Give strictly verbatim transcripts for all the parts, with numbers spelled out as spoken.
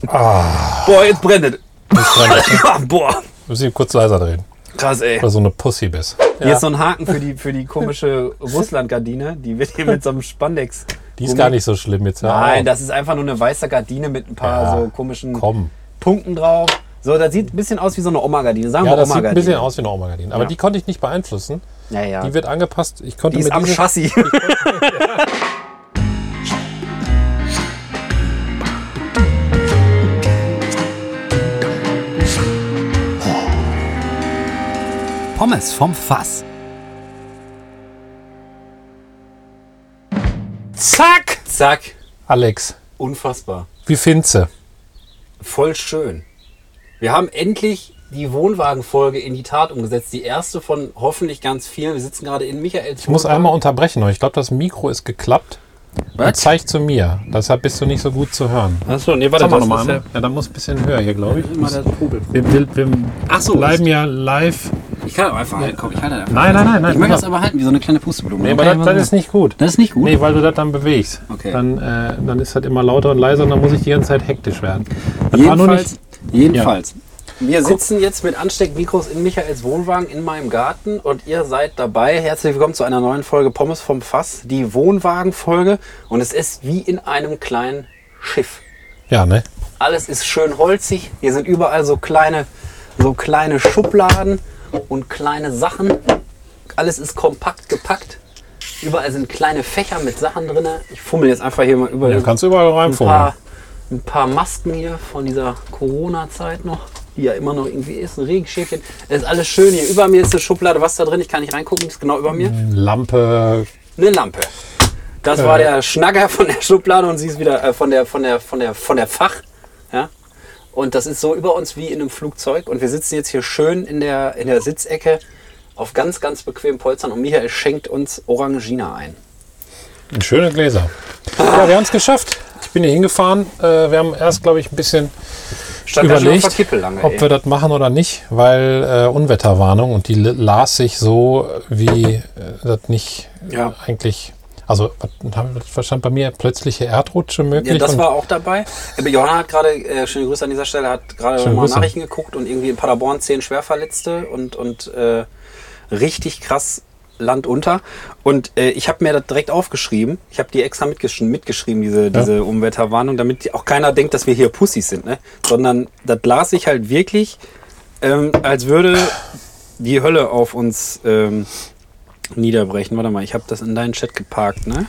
Ah. Boah, jetzt brennt es. Boah. Du musst ihn kurz leiser drehen. Krass, ey. Weil du so eine Pussy bist. Hier ja. ist so ein Haken für die, für die komische Russland-Gardine. Die wird hier mit so einem Spandex. Die ist gar nicht so schlimm jetzt. Ja. Nein, das ist einfach nur eine weiße Gardine mit ein paar ja, so komischen komm. Punkten drauf. So, das sieht ein bisschen aus wie so eine Oma-Gardine. Sagen ja, wir das sieht Oma-Gardine. ein bisschen aus wie eine Oma-Gardine. Aber ja. die konnte ich nicht beeinflussen. Ja, ja. Die wird angepasst. Ich konnte die ist mit am diese, Chassis. Konnte, ja. Pommes vom Fass. Zack! Zack. Alex. Unfassbar. Wie findest du? Voll schön. Wir haben endlich die Wohnwagenfolge in die Tat umgesetzt. Die erste von hoffentlich ganz vielen. Wir sitzen gerade in Michaels Ich muss Wohnwagen. einmal unterbrechen. Ich glaube, das Mikro ist geklappt. Und zeigt zu mir. Deshalb bist du nicht so gut zu hören. Achso, nee, warte, mal das nochmal. ist ja, ja, dann muss ein bisschen höher hier, glaube ich. immer der Trubel. Wir, wir, wir Ach so, bleiben ja live. Ich kann aber einfach halten. Komm, ich halte einfach. Nein, nein, nein, nein. Ich möchte das aber halten, wie so eine kleine Pusteblume. Nee, aber das, das ist nicht gut. Das ist nicht gut? Nee, weil du das dann bewegst. Okay. Dann, äh, dann ist das immer lauter und leiser und dann muss ich die ganze Zeit hektisch werden. Das jedenfalls, war nur nicht, jedenfalls. Ja. Wir sitzen jetzt mit Ansteckmikros in Michaels Wohnwagen in meinem Garten und ihr seid dabei. Herzlich willkommen zu einer neuen Folge Pommes vom Fass, die Wohnwagenfolge. Und es ist wie in einem kleinen Schiff. Ja, ne? Alles ist schön holzig. Hier sind überall so kleine, so kleine Schubladen und kleine Sachen. Alles ist kompakt gepackt. Überall sind kleine Fächer mit Sachen drin. Ich fummel jetzt einfach hier mal überall. Ja, kannst du überall reinfummeln. Ein paar, ein paar Masken hier von dieser Corona-Zeit noch. Die ja immer noch irgendwie ist, ein Regenschäfchen. Es ist alles schön hier. Über mir ist eine Schublade, was da drin? Ich kann nicht reingucken, ist genau über mir. Lampe. Eine Lampe. Das äh. war der Schnacker von der Schublade und sie ist wieder äh, von der von der von der von der Fach. Ja? Und das ist so über uns wie in einem Flugzeug. Und wir sitzen jetzt hier schön in der in der Sitzecke auf ganz ganz bequemen Polstern und Michael schenkt uns Orangina ein. Schöne Gläser. Ah. Ja, wir haben es geschafft. Ich bin hier hingefahren. Äh, wir haben erst, glaube ich, ein bisschen Stand überlegt, lange, ob wir das machen oder nicht, weil äh, Unwetterwarnung und die las sich so, wie äh, das nicht ja. eigentlich, also was stand bei mir, plötzliche Erdrutsche möglich? Ja, das war auch dabei. Aber Johanna hat gerade, äh, schöne Grüße an dieser Stelle, hat gerade mal Nachrichten geguckt und irgendwie in Paderborn zehn Schwerverletzte und, und äh, richtig krass Land unter. Und äh, ich habe mir das direkt aufgeschrieben. Ich habe die extra mitgesch- mitgeschrieben, diese, ja. diese Unwetterwarnung, damit auch keiner denkt, dass wir hier Pussys sind. Ne? Sondern das las ich halt wirklich, ähm, als würde die Hölle auf uns ähm, niederbrechen. Warte mal, ich habe das in deinen Chat geparkt, ne?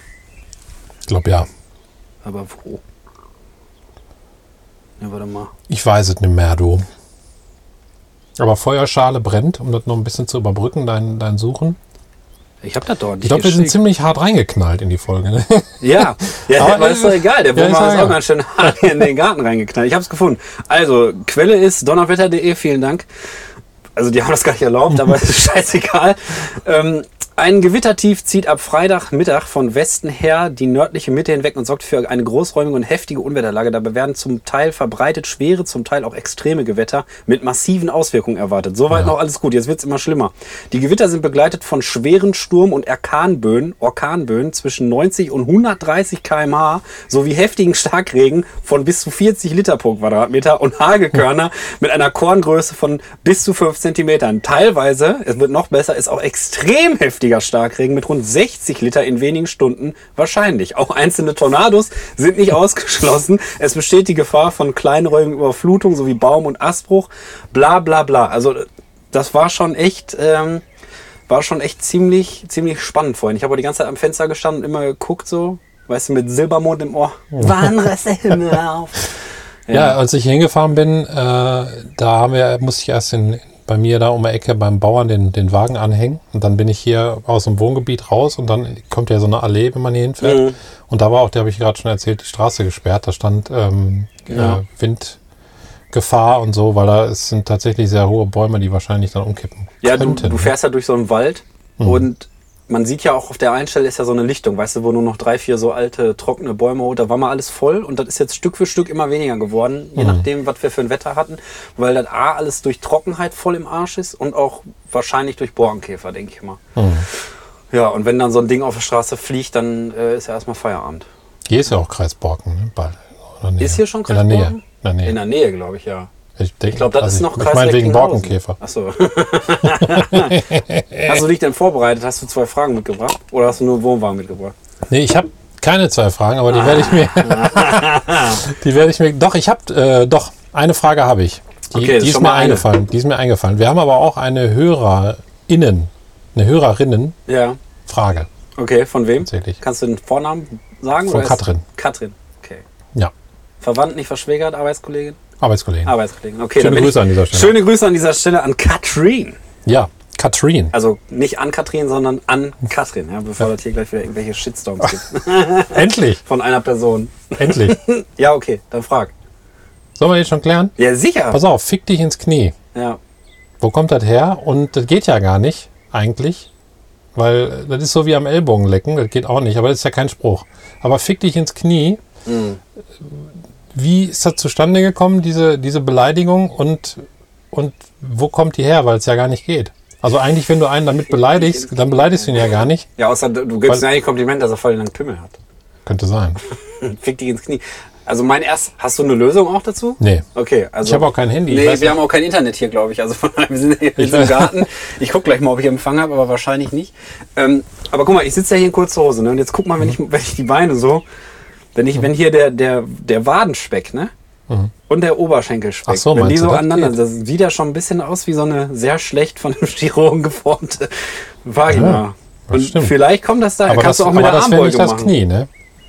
Ich glaube ja. Aber wo? Ja, warte mal. Ich weiß es nicht mehr, du. Aber Feuerschale brennt, um das noch ein bisschen zu überbrücken, dein, dein Suchen. Ich hab das doch nicht. Ich glaube, wir sind ziemlich hart reingeknallt in die Folge. Ne? Ja, ja aber, aber ist doch egal. Der Wohnwagen ja, ist auch ganz schön hart hier in den Garten reingeknallt. Ich habe es gefunden. Also, Quelle ist donnerwetter punkt de. Vielen Dank. Also, die haben das gar nicht erlaubt, aber es ist scheißegal. Ähm, ein Gewittertief zieht ab Freitagmittag von Westen her die nördliche Mitte hinweg und sorgt für eine großräumige und heftige Unwetterlage. Dabei werden zum Teil verbreitet schwere, zum Teil auch extreme Gewitter mit massiven Auswirkungen erwartet. Soweit ja. noch alles gut, jetzt wird es immer schlimmer. Die Gewitter sind begleitet von schweren Sturm- und Orkanböen, Orkanböen zwischen neunzig und hundertdreißig Kilometer pro Stunde sowie heftigen Starkregen von bis zu vierzig Liter pro Quadratmeter und Hagelkörner mit einer Korngröße von bis zu fünf Zentimetern. Teilweise, es wird noch besser, ist auch extrem heftig Starkregen mit rund sechzig Liter in wenigen Stunden wahrscheinlich. Auch einzelne Tornados sind nicht ausgeschlossen. Es besteht die Gefahr von kleinräumigen Überflutungen sowie Baum- und Astbruch. Bla bla bla. Also das war schon echt, ähm, war schon echt ziemlich, ziemlich spannend vorhin. Ich habe die ganze Zeit am Fenster gestanden und immer geguckt so, weißt du, mit Silbermond im Ohr. Wann reißt der Himmel auf? Ja. ja, als ich hier hingefahren bin, äh, da haben wir, musste ich erst in bei mir da um die Ecke beim Bauern den, den Wagen anhängen und dann bin ich hier aus dem Wohngebiet raus und dann kommt ja so eine Allee, wenn man hier hinfährt. Mhm. Und da war auch, der habe ich gerade schon erzählt, die Straße gesperrt. Da stand ähm, ja. äh, Windgefahr und so, weil da es sind tatsächlich sehr hohe Bäume, die wahrscheinlich dann umkippen Ja, du, du fährst ja durch so einen Wald mhm. und man sieht ja auch auf der einen Stelle ist ja so eine Lichtung, weißt du, wo nur noch drei, vier so alte, trockene Bäume, da war mal alles voll und das ist jetzt Stück für Stück immer weniger geworden, je mhm. nachdem, was wir für ein Wetter hatten, weil das A, alles durch Trockenheit voll im Arsch ist und auch wahrscheinlich durch Borkenkäfer, denke ich mal. Mhm. Ja, und wenn dann so ein Ding auf der Straße fliegt, dann äh, ist ja erstmal Feierabend. Hier ist ja auch Kreis Borken, ne? Bald. Ist hier schon Kreis Borken? der Nähe. In der Nähe, glaube ich, ja. Ich, denk, Ich glaube, das also ist noch ich, ich meine wegen Borkenkäfer. Achso. Hast du dich denn vorbereitet? Hast du zwei Fragen mitgebracht? Oder hast du nur Wohnwagen mitgebracht? Nee, ich habe keine zwei Fragen, aber die werde ich mir. die werde ich mir. Doch, ich habe. Äh, doch, eine Frage habe ich. Die, Okay, das die ist ist schon mir mal eine. eingefallen. Die ist mir eingefallen. Wir haben aber auch eine HörerInnen, eine Hörerinnen-Frage Ja. Okay, von wem? tatsächlich. Kannst du den Vornamen sagen? Von oder ist- Katrin. Katrin, okay. Ja, Verwandt, nicht verschwägert, Arbeitskollegin? Arbeitskollegen. Arbeitskollegin, okay. Schöne dann bin Grüße ich, an dieser Stelle. Schöne Grüße an dieser Stelle an Katrin. Ja, Katrin. Also nicht an Katrin, sondern an Katrin, ja, bevor es hier gleich wieder irgendwelche Shitstorms gibt. Endlich, Von einer Person. endlich. Ja, okay, dann frag. Sollen wir jetzt schon klären? Ja, sicher. Pass auf, fick dich ins Knie. Ja. Wo kommt das her? Und das geht ja gar nicht, eigentlich. Weil das ist so wie am Ellbogen lecken, das geht auch nicht, aber das ist ja kein Spruch. Aber fick dich ins Knie. Mhm. Wie ist das zustande gekommen, diese, diese Beleidigung? Und, und wo kommt die her? Weil es ja gar nicht geht. Also eigentlich, wenn du einen damit beleidigst, dann beleidigst du ihn ja gar nicht. Ja, außer du du gibst Weil- mir eigentlich Kompliment, dass er voll den langen Pimmel hat. Könnte sein. Fick dich ins Knie. Also mein erst, hast du eine Lösung auch dazu? Nee. Okay, also. Ich habe auch kein Handy. Ich Nee, weiß wir nicht. haben auch kein Internet hier, glaube ich. Also von daher, wir sind hier Ich im weiß. Garten. Ich gucke gleich mal, ob ich Empfang habe, aber wahrscheinlich nicht. Ähm, aber guck mal, ich sitze ja hier in kurzer Hose, ne? Und jetzt guck mal, wenn ich, wenn ich die Beine so, wenn ich, wenn hier der, der, der Wádenspeck, ne? Und der Oberschenkelspeck, Ach so, wenn die meinst so du, das aneinander, geht? das sieht ja schon ein bisschen aus wie so eine sehr schlecht von einem Chirurgen geformte Vagina. Ja, das Und stimmt. vielleicht kommt das da, Aber kannst das, du auch mit aber der das wäre nicht Armbeuge das machen. Knie, ne?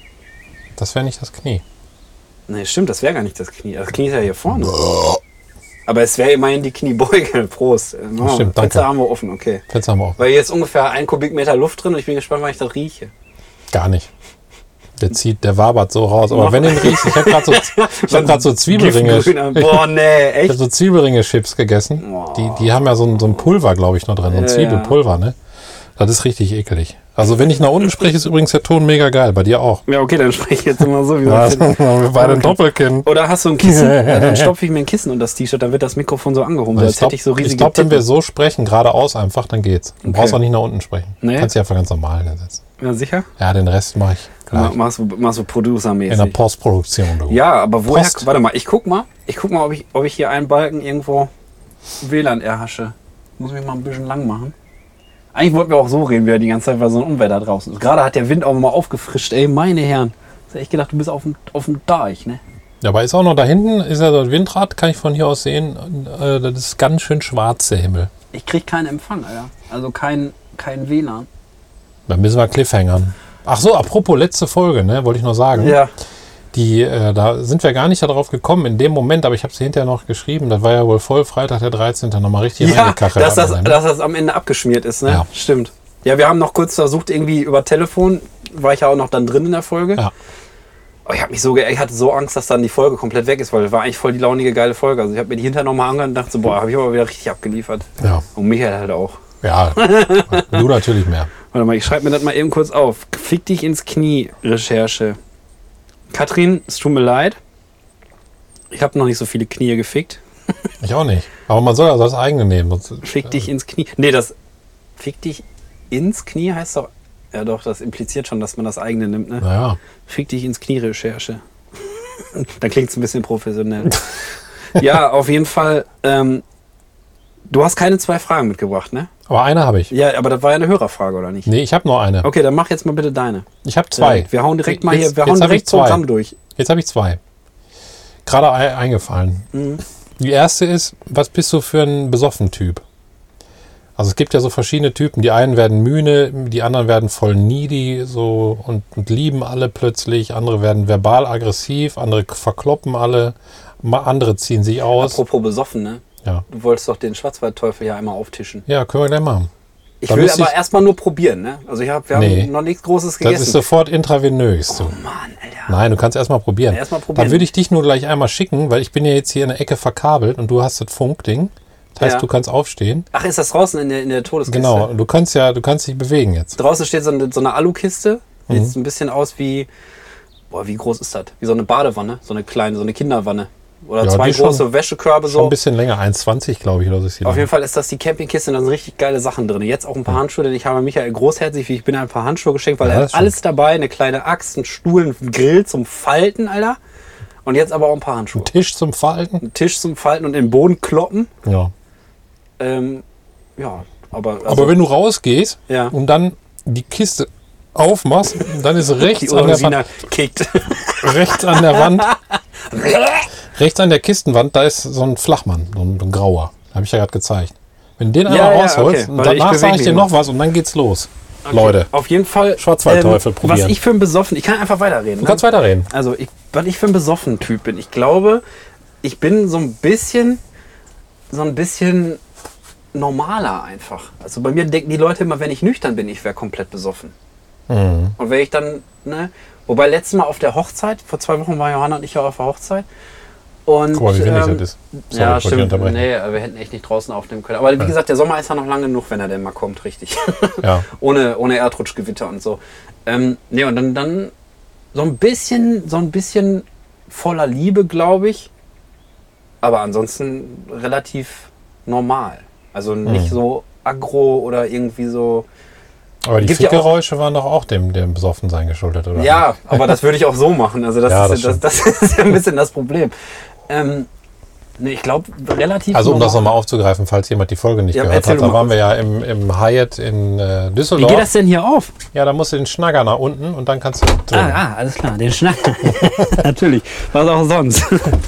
Das wäre nicht das Knie. Nee, stimmt, das wäre gar nicht das Knie. Das Knie ist ja hier vorne. Aber es wäre immerhin die Kniebeuge. Prost. Oh, stimmt, Fenster danke. haben wir offen, okay. Jetzt haben wir auch. Weil hier ist ungefähr ein Kubikmeter Luft drin und ich bin gespannt, wann ich das rieche. Gar nicht. Der zieht, der wabert so raus. Aber wenn du ihn riechst, ich habe gerade so, ich hab grad so Zwiebelringe. Giftgrüner. Boah, nee, Ich habe echt? so Zwiebelringe-Chips gegessen. Oh. Die, die haben ja so ein, so ein Pulver, glaube ich, noch drin. So ein Ja, Zwiebelpulver, ne? Das ist richtig ekelig. Also wenn ich nach unten spreche, ist übrigens der Ton mega geil. Bei dir auch. Ja, okay, dann spreche ich jetzt immer so. Wie Ja, das wir beide ein Doppelkinn. Oder hast du ein Kissen? Ja, dann stopfe ich mir ein Kissen unter das T-Shirt, dann wird das Mikrofon so angehoben, als Ich glaube, hätte ich so riesige glaub, wenn wir Titten. so sprechen, geradeaus einfach, dann geht's. Du Okay. brauchst auch nicht nach unten sprechen. Nee. Kannst dich einfach ganz normal hinsetzen. Ja, sicher? Ja, den Rest mache ich Ma- gleich. Machst du, machst du In der Producer-mäßig. Postproduktion. Du. Ja, aber woher... Post. Warte mal, ich guck mal. Ich guck mal, ob ich, ob ich hier einen Balken irgendwo W L A N erhasche. Muss mich mal ein bisschen lang machen. Eigentlich wollten wir auch so reden, wieder die ganze Zeit, weil so ein Unwetter draußen ist. Gerade hat der Wind auch mal aufgefrischt. Ey, meine Herren. Ich hab echt gedacht, du bist auf dem, auf dem Deich, ne? Ja, aber ist auch noch da hinten, ist ja das Windrad, kann ich von hier aus sehen. Äh, das ist ganz schön schwarz, der Himmel. Ich krieg keinen Empfang, Alter. Also kein, kein W L A N. Da müssen wir Cliffhangern. Ach so, apropos letzte Folge, ne, wollte ich noch sagen. Ja. Die, äh, da sind wir gar nicht darauf gekommen in dem Moment, aber ich habe sie hinterher noch geschrieben. Das war ja wohl voll Freitag der dreizehnte nochmal richtig Ja, reingekachelt. dass das, am Ende. dass das am Ende abgeschmiert ist, ne? Ja. Stimmt. Ja, wir haben noch kurz versucht, irgendwie über Telefon, war ich ja auch noch dann drin in der Folge. Ja. Aber ich habe mich so, ge- ich hatte so Angst, dass dann die Folge komplett weg ist, weil das war eigentlich voll die launige, geile Folge. Also ich habe mir die hinterher nochmal angehört und dachte so, boah, habe ich aber wieder richtig abgeliefert. Ja, Und Michael halt auch. ja. Du natürlich mehr. Warte mal, ich schreibe mir das mal eben kurz auf. Fick dich ins Knie, Recherche. Katrin, es tut mir leid. Ich habe noch nicht so viele Knie gefickt. Ich auch nicht. Aber man soll also das eigene nehmen. Sonst, Fick dich ins Knie. Nee, das Fick dich ins Knie heißt doch. Ja doch, das impliziert schon, dass man das eigene nimmt, ne? Naja. Fick dich ins Knie, Recherche. Dann klingt es ein bisschen professionell. Ja, auf jeden Fall. Ähm, du hast keine zwei Fragen mitgebracht, ne? Aber eine habe ich. Ja, aber das war ja eine Hörerfrage, oder nicht? Nee, ich habe nur eine. Okay, dann mach jetzt mal bitte deine. Ich habe zwei. Ja, wir hauen direkt mal Jetzt- hier, wir jetzt hauen hab ich direkt zwei. Programm durch. Jetzt habe ich zwei. Gerade ei- eingefallen. Mhm. Die erste ist, was bist du für ein besoffen Typ? Also es gibt ja so verschiedene Typen. Die einen werden müde, die anderen werden voll needy so und, und lieben alle plötzlich. Andere werden verbal aggressiv, andere verkloppen alle, ma- andere ziehen sich aus. Apropos besoffen, ne? Ja. Du wolltest doch den Schwarzwaldteufel ja einmal auftischen. ja, können wir gleich machen. Ich Da will müsste aber ich- erstmal nur probieren, ne? Also ich hab, wir Nee. haben noch nichts Großes Das gegessen. ist sofort intravenös. So. Oh Mann, Alter. Nein, du kannst erstmal probieren. Ja, erst mal probieren. Dann würde ich dich nur gleich einmal schicken, weil ich bin ja jetzt hier in der Ecke verkabelt und du hast das Funkding. Das heißt, Ja. du kannst aufstehen. Ach, ist das draußen in der, in der Todeskiste? Genau, du kannst ja, du kannst dich bewegen jetzt. Draußen steht so eine, so eine Alukiste. Mhm. Sieht so ein bisschen aus wie, boah, wie groß ist das? Wie so eine Badewanne, so eine kleine, so eine Kinderwanne. Oder Ja, zwei die schon- große Wäschekörbe Schon ein so. bisschen länger, eins Zwanzig glaube ich, oder so ist die Auf lang. jeden Fall ist das die Campingkiste und da sind richtig geile Sachen drin. Jetzt auch ein paar Handschuhe, denn ich habe Michael großherzig, wie ich bin, ein paar Handschuhe geschenkt, weil Ja, er das hat ist alles dabei, eine kleine Axt, ein Stuhl, ein Grill zum Falten, Alter. Und jetzt aber auch ein paar Handschuhe. Tisch zum Falten. Ein Tisch zum Falten und in den Boden kloppen. Ja. Ähm, ja, aber... Also, aber wenn du rausgehst ja. und dann die Kiste aufmachst, dann ist rechts, die an der, Wand, kickt. rechts an der Wand, rechts an der Kistenwand, da ist so ein Flachmann, so ein, so ein grauer. Habe ich ja gerade gezeigt. Wenn du den einmal ja, rausholst, okay. danach sage ich dir noch was und dann geht's los. Okay. Leute. Auf jeden Fall. Schwarzwaldteufel ähm, probieren. Was ich für ein besoffen... Ich kann einfach weiterreden. Du ne? kannst weiterreden. Also, ich, was ich für ein besoffen Typ bin. Ich glaube, ich bin so ein bisschen... So ein bisschen normaler einfach. Also bei mir denken die Leute immer, wenn ich nüchtern bin, ich wäre komplett besoffen. Mhm. Und wenn ich dann... Ne, wobei letztes Mal auf der Hochzeit, vor zwei Wochen war Johanna und ich ja auf der Hochzeit. Und, Guck mal, wie windig ähm, das ist. Sorry, ja, ich wollte dich stimmt. unterbrechen. Nee, wir hätten echt nicht draußen aufnehmen können. Aber wie Ja. gesagt, der Sommer ist ja noch lange genug, wenn er denn mal kommt, richtig. Ja. ohne, ohne Erdrutschgewitter und so. Ähm, nee, und dann, dann so ein bisschen, so ein bisschen voller Liebe, glaube ich. Aber ansonsten relativ normal. Also nicht Mhm. so aggro oder irgendwie so. Aber die Gibt ja auch- Fickgeräusche waren doch auch dem, dem Besoffensein geschuldet, oder? Ja, aber das würde ich auch so machen. Also das, Ja, ist, das das, das ist ja ein bisschen das Problem. Ähm, nee, ich glaube relativ Also um das normal. nochmal aufzugreifen, falls jemand die Folge nicht Ja, gehört erzähl hat, du da mal waren wir ja im, im Hyatt in äh, Wie Düsseldorf. geht das denn hier auf? Ja, da musst du den Schnagger nach unten und dann kannst du drücken. Ah, ah, alles klar, den Schnack. Natürlich. Was auch sonst.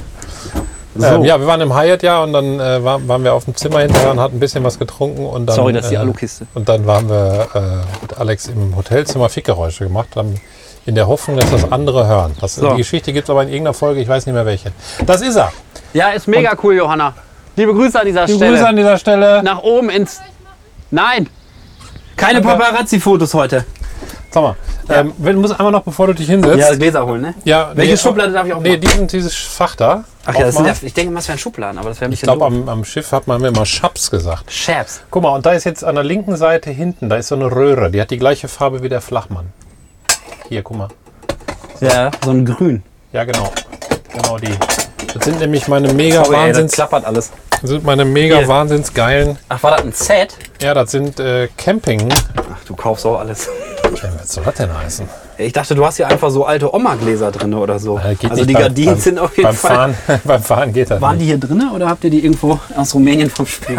So. Ähm, ja, wir waren im Hyatt, ja, und dann äh, war, waren wir auf dem Zimmer hinterher und hatten ein bisschen was getrunken. Und dann, Sorry, das ist die äh, Alukiste. Und dann waren wir äh, mit Alex im Hotelzimmer Fickgeräusche gemacht, haben in der Hoffnung, dass das andere hören. Das, So. Die Geschichte gibt es aber in irgendeiner Folge, ich weiß nicht mehr welche. Das ist er. Ja, ist mega cool, Johanna. Liebe Grüße an dieser Die Stelle. Grüße an dieser Stelle. Nach oben ins... Nein! Keine Danke. Paparazzi-Fotos heute. Sag mal, ähm, du musst einmal noch, bevor du dich hinsetzt. Ja, Gläser holen, ne? Ja, Welche nee, Schublade darf ich auch Nee, machen? diesen, dieses Fach da. Ach ja, das sind aufmachen. ja, ich denke mal, es wären Schubladen, aber das wäre ein Ich bisschen glaube, doof. am, am Schiff hat man mir immer Schaps gesagt. Shabs. Guck mal, und da ist jetzt an der linken Seite hinten, da ist so eine Röhre. Die hat die gleiche Farbe wie der Flachmann. Hier, guck mal. Ja, so ein Grün. Ja, genau. Genau die. Das sind nämlich meine mega Sorry, ey, das Wahnsinns, klappert alles. das sind meine mega Hier. wahnsinns geilen. Ach, war das ein Set? Ja, das sind äh, Camping. Ach, du kaufst auch alles. Was soll das denn heißen? Ich dachte, du hast hier einfach so alte Oma-Gläser drin oder so. Äh, geht also nicht die beim- Gardinen beim, sind auf jeden beim Fall... Fahren, beim Fahren geht das Waren die nicht. hier drin oder habt ihr die irgendwo aus Rumänien vom Spiel?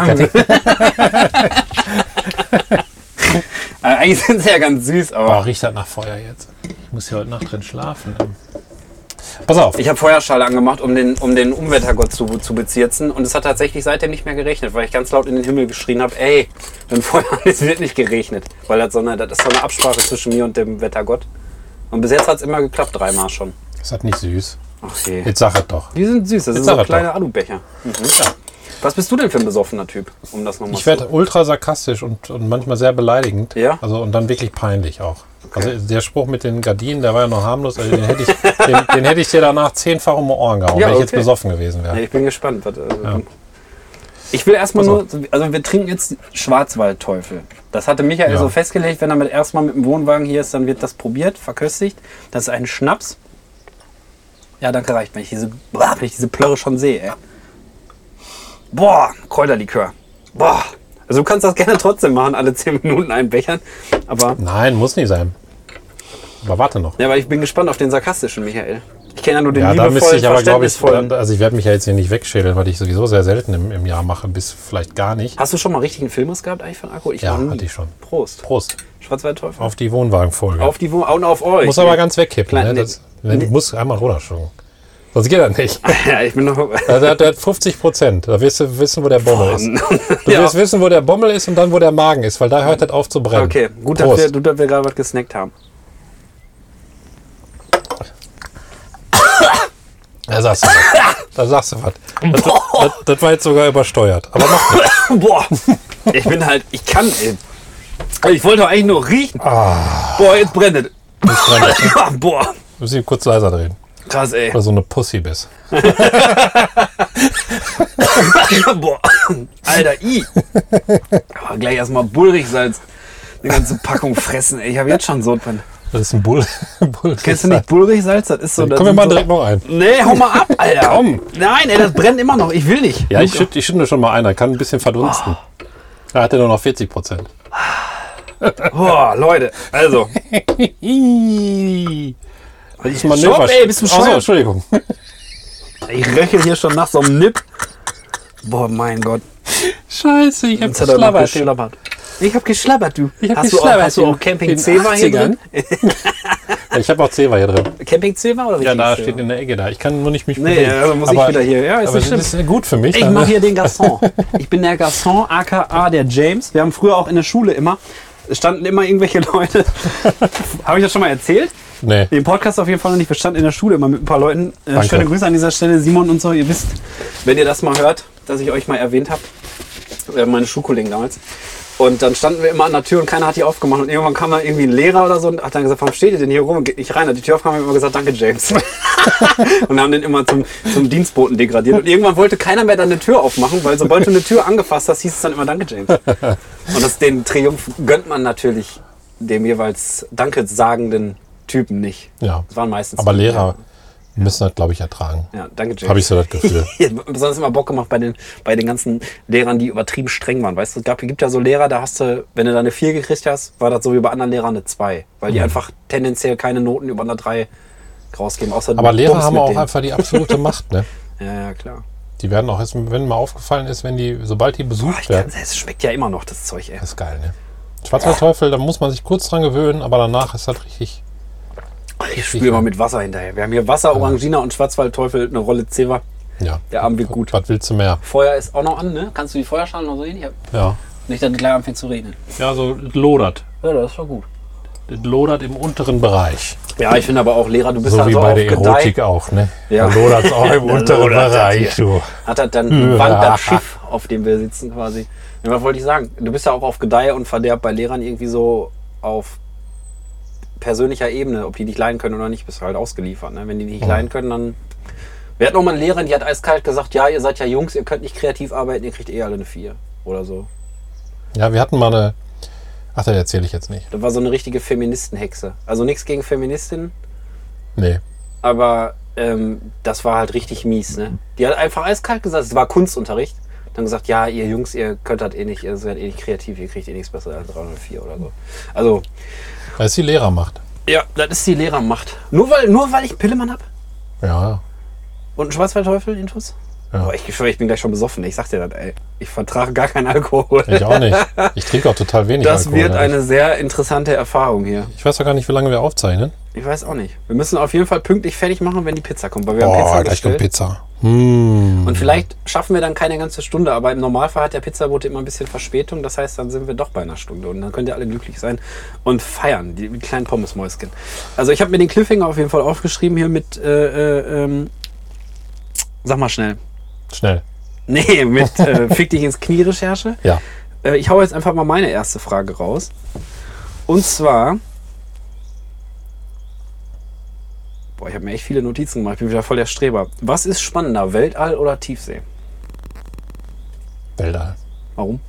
Eigentlich sind sie ja ganz süß, aber... Oh, riecht das nach Feuer jetzt. Ich muss hier heute Nacht drin schlafen. Pass auf. Ich habe Feuerschale angemacht, um den, um den Unwettergott zu, zu bezirzen. Und es hat tatsächlich seitdem nicht mehr geregnet, weil ich ganz laut in den Himmel geschrien habe, ey, wenn Feuer an ist, wird nicht geregnet. Weil das, so eine, das ist so eine Absprache zwischen mir und dem Wettergott. Und bis jetzt hat es immer geklappt, dreimal schon. Ist das nicht süß? Ach je. Jetzt sag es doch. Die sind süß, das Jetzt sind sag so es kleine doch. Alubecher. Mhm. Was bist du denn für ein besoffener Typ? Um das nochmal Ich werde ultra sarkastisch und, und manchmal sehr beleidigend. Ja? Also und dann wirklich peinlich auch. Also der Spruch mit den Gardinen, der war ja noch harmlos. Also den, hätte ich, den, den hätte ich dir danach zehnfach um die Ohren gehauen, Ja, wenn ich jetzt okay. besoffen gewesen wäre. Ja, ich bin gespannt. Was, äh, Ich will erstmal Pass nur, also wir trinken jetzt Schwarzwaldteufel. Das hatte Michael Ja. so festgelegt, wenn er mit erstmal mit dem Wohnwagen hier ist, dann wird das probiert, verköstigt. Das ist ein Schnaps. Ja, danke, reicht, wenn ich diese, boah, wenn ich diese Plörre schon sehe, ey. Boah, Kräuterlikör. Boah. Also du kannst das gerne trotzdem machen, alle zehn Minuten einen Bechern. Aber, Nein, muss nicht sein. Aber warte noch. ja, aber ich bin gespannt auf den sarkastischen Michael. Ich kenne ja nur den Ja, da müsste liebevollen, ich aber, glaube ich, verständnisvollen. also ich werde mich ja jetzt hier nicht wegschädeln, weil ich sowieso sehr selten im, im Jahr mache, bis vielleicht gar nicht. Hast du schon mal richtigen Filmes gehabt eigentlich von Alkohol? Ich Ja, noch nie. hatte ich schon. Prost. Prost. Schwarzwaldteufel. Auf die Wohnwagenfolge. Auf die Wohnung und auf euch. Muss aber ganz wegkippen. Klein- Ne? Das, wenn, du musst einmal runterschlucken. Sonst geht das nicht. Ja, ich bin noch. Also der, der hat fünfzig Prozent. Da wirst du wissen, wo der Bommel ist. Du Ja. wirst wissen, wo der Bommel ist und dann, wo der Magen ist, weil da hört das auf zu brennen. Okay, gut, dass Prost. wir, gut, dass wir gerade was gesnackt haben. Da sagst du was. Da sagst du was. Das, das, das war jetzt sogar übersteuert. Aber mach nicht. Boah, ich bin halt, ich kann, ey. Ich wollte doch eigentlich nur riechen. Boah, jetzt brennt es. Nicht dran, ne? Boah, Muss ich kurz leiser drehen. krass, ey. Weil so eine Pussy bist. Boah, Alter, i. Aber gleich erstmal Bullrichsalz. Eine ganze Packung fressen, ey. Ich habe jetzt schon Sodbrennen. Das ist ein Bull. Bull Kennst du nicht Bullrichsalz? Das ist so. das Komm mir sind mal so, direkt noch ein. Nee, hau mal ab, Alter. Komm. Nein, ey, das brennt immer noch. Ich will nicht. Ja, ich schütte ich schütt mir schon mal ein. Er kann ein bisschen verdunsten. Da hat er nur noch vierzig Prozent. Boah, Leute. Also. Das Stopp, ey, bist du Achso, bescheuert? Entschuldigung. Ich röchel hier schon nach so einem Nipp. Boah, mein Gott. Scheiße, ich hab Jetzt hat er noch geschlabbert. geschlabbert. Ich hab geschlabbert, du. Ich hab hast, geschlabbert, du auch, hast du in- auch Camping in Zewa hier drin? achtzigern. Ich habe auch Zewa hier drin. Camping Zewa oder Ja, da richtiges steht Zewa? in der Ecke da. Ich kann nur nicht mich Nee, bewegen. also muss aber, ich wieder hier. Ja, ist aber nicht das schlimm. ist gut für mich. Ich dann, mache ne? hier den Garçon. Ich bin der Garçon, aka der James. Wir haben früher auch in der Schule immer, es standen immer irgendwelche Leute. Habe ich das schon mal erzählt? Nee. Den Podcast auf jeden Fall noch nicht. Wir standen in der Schule immer mit ein paar Leuten. Äh, Danke. schöne Grüße an dieser Stelle, Simon und so. Ihr wisst, wenn ihr das mal hört, dass ich euch mal erwähnt habe. Äh, meine Schulkollegen damals. Und dann standen wir immer an der Tür und keiner hat die aufgemacht. Und irgendwann kam da irgendwie ein Lehrer oder so und hat dann gesagt, warum steht ihr denn hier rum und geht nicht rein? Hat die Tür aufgemacht und immer gesagt, danke James. Und haben den immer zum, zum Dienstboten degradiert. Und irgendwann wollte keiner mehr dann eine Tür aufmachen, weil sobald du eine Tür angefasst hast, hieß es dann immer danke James. Und das, den Triumph gönnt man natürlich dem jeweils danke sagenden Typen nicht. Ja. Das waren meistens Aber die- Lehrer müssen das, glaube ich, ertragen. Ja, danke James. Habe ich so das Gefühl. Besonders immer Bock gemacht bei den, bei den ganzen Lehrern, die übertrieben streng waren. Weißt du, es gab, gibt ja so Lehrer, da hast du, wenn du da eine vier gekriegt hast, war das so wie bei anderen Lehrern eine zwei. Weil die Mhm. einfach tendenziell keine Noten über eine drei rausgeben. Außer du Aber Lehrer bummst haben mit auch denen. einfach die absolute Macht, ne? Ja, ja, klar. Die werden auch, erst, wenn mal aufgefallen ist, wenn die, sobald die Boah, besucht ich werden. kann, es schmeckt ja immer noch, das Zeug, ey. Das ist geil, ne? Schwarzwaldteufel, da muss man sich kurz dran gewöhnen, aber danach ist das richtig. Ich spüle mal mit Wasser hinterher. Wir haben hier Wasser, Orangina und Schwarzwaldteufel, eine Rolle Zewa. Ja. Der Abend wird gut. Was willst du mehr? Feuer ist auch noch an, ne? Kannst du die Feuerschalen noch sehen? Ja. Ja. Nicht, dass es gleich anfängt zu regnen. Ja, so lodert. Ja, das ist doch gut. Das lodert im unteren Bereich. Ja, ich finde aber auch, Lehrer, du bist So ja wie so bei auf der Gedeih. Erotik auch, ne? Ja. Da lodert es auch im Da unteren lodert das Bereich, hier. du. Hat das dann Ja. wankt das Schiff, auf dem wir sitzen quasi. Ja, was wollte ich sagen? Du bist ja auch auf Gedeih und Verderb bei Lehrern irgendwie so auf persönlicher Ebene, ob die dich leiden können oder nicht, bist du halt ausgeliefert. Ne? Wenn die dich nicht Ja. leiden können, dann... Wir hatten noch mal eine Lehrerin, die hat eiskalt gesagt, ja, ihr seid ja Jungs, ihr könnt nicht kreativ arbeiten, ihr kriegt eh alle eine vier oder so. Ja, wir hatten mal eine. Ach, das erzähle ich jetzt nicht. Das war so eine richtige Feministenhexe. Also nichts gegen Feministinnen, Nee. aber ähm, das war halt richtig mies. Ne? Die hat einfach eiskalt gesagt, es war Kunstunterricht. Dann gesagt, ja, ihr Jungs, ihr könnt das eh nicht, ihr seid eh nicht kreativ, ihr kriegt eh nichts besser als drei oder vier oder so. Also, Das ist die Lehrermacht. ja, das ist die Lehrermacht. Nur weil, nur weil ich einen Pillemann habe Ja. und einen Schwarzwaldteufel, Intus? Ja. Aber ich schwöre, ich bin gleich schon besoffen. Ich sag dir das, ey. Ich vertrage gar keinen Alkohol. Ich auch nicht. Ich trinke auch total wenig Das Alkohol. wird ehrlich. eine sehr interessante Erfahrung hier. Ich weiß auch gar nicht, wie lange wir aufzeichnen. Ich weiß auch nicht. Wir müssen auf jeden Fall pünktlich fertig machen, wenn die Pizza kommt, weil wir haben Boah, Pizza gleich kommt bestellt. Pizza. Hm. Und vielleicht schaffen wir dann keine ganze Stunde, aber im Normalfall hat der Pizzabote immer ein bisschen Verspätung. Das heißt, dann sind wir doch bei einer Stunde und dann könnt ihr alle glücklich sein und feiern, die, die kleinen Pommesmäuschen. Also ich habe mir den Cliffhanger auf jeden Fall aufgeschrieben hier mit, äh, äh, ähm, sag mal schnell. Schnell. Nee, mit äh, Fick dich ins Knie Recherche. Ja. Äh, ich hau jetzt einfach mal meine erste Frage raus. Und zwar... Boah, ich habe mir echt viele Notizen gemacht. Ich bin wieder voll der Streber. Was ist spannender, Weltall oder Tiefsee? Weltall. Warum?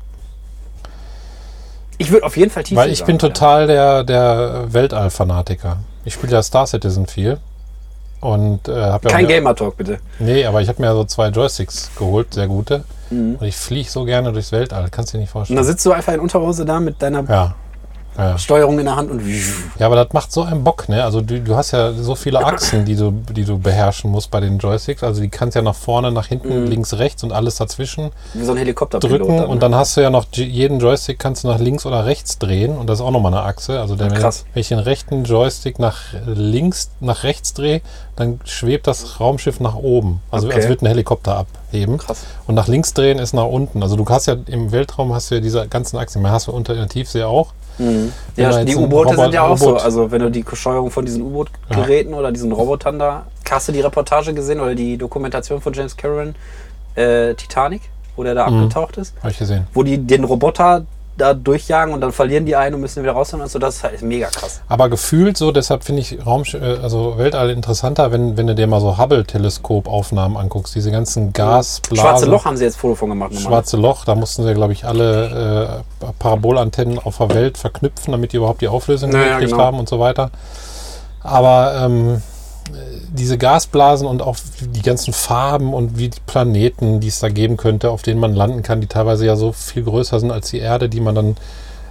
Ich würde auf jeden Fall Tiefsee Weil ich sagen, bin Alter. total der, der Weltall-Fanatiker. Ich spiele ja Star Citizen viel. Und äh, habe ja Kein auch mir- Gamer-Talk, bitte. Nee, aber ich habe mir ja so zwei Joysticks geholt, sehr gute. Mhm. Und ich fliege so gerne durchs Weltall. Kannst du dir nicht Und vorstellen. dann sitzt du einfach in Unterhose da mit deiner Ja. Ja. Steuerung in der Hand und... Ja, aber das macht so einen Bock, ne? Also du, du hast ja so viele Achsen, die du, die du beherrschen musst bei den Joysticks. Also die kannst ja nach vorne, nach hinten, Mhm. links, rechts und alles dazwischen Wie so ein Helikopterpilot. drücken. dann, Und dann hast du ja noch j- jeden Joystick kannst du nach links oder rechts drehen. Und das ist auch nochmal eine Achse. Also der, Ach, wenn, krass. wenn ich den rechten Joystick nach links, nach rechts drehe, dann schwebt das Raumschiff nach oben. Also Okay. als würde ein Helikopter abheben. Krass. Und nach links drehen ist nach unten. Also du hast ja im Weltraum hast du ja diese ganzen Achsen. Man hast du unter der Tiefsee auch. Mhm. Wenn Ja, man die jetzt ein U-Boote Robot- sind ja auch so. U-Boot- Also wenn du die Steuerung von diesen U-Boot-Geräten oder diesen Robotern da... Hast du die Reportage gesehen oder die Dokumentation von James Cameron, äh, Titanic, wo der da Mhm. abgetaucht ist? Habe ich gesehen. Wo die den Roboter da durchjagen und dann verlieren die einen und müssen wieder rausholen. Also das ist halt mega krass. Aber gefühlt so, deshalb finde ich Raumsch äh, also Weltall interessanter, wenn, wenn du dir mal so Hubble-Teleskopaufnahmen anguckst. Diese ganzen Gasblasen. Schwarze Loch haben sie jetzt Foto von gemacht. nochmal. Schwarze Loch, da mussten sie, glaube ich, alle äh, Parabolantennen auf der Welt verknüpfen, damit die überhaupt die Auflösung Naja, gekriegt genau. haben und so weiter. Aber ähm, diese Gasblasen und auch die ganzen Farben und wie die Planeten, die es da geben könnte, auf denen man landen kann, die teilweise ja so viel größer sind als die Erde, die man dann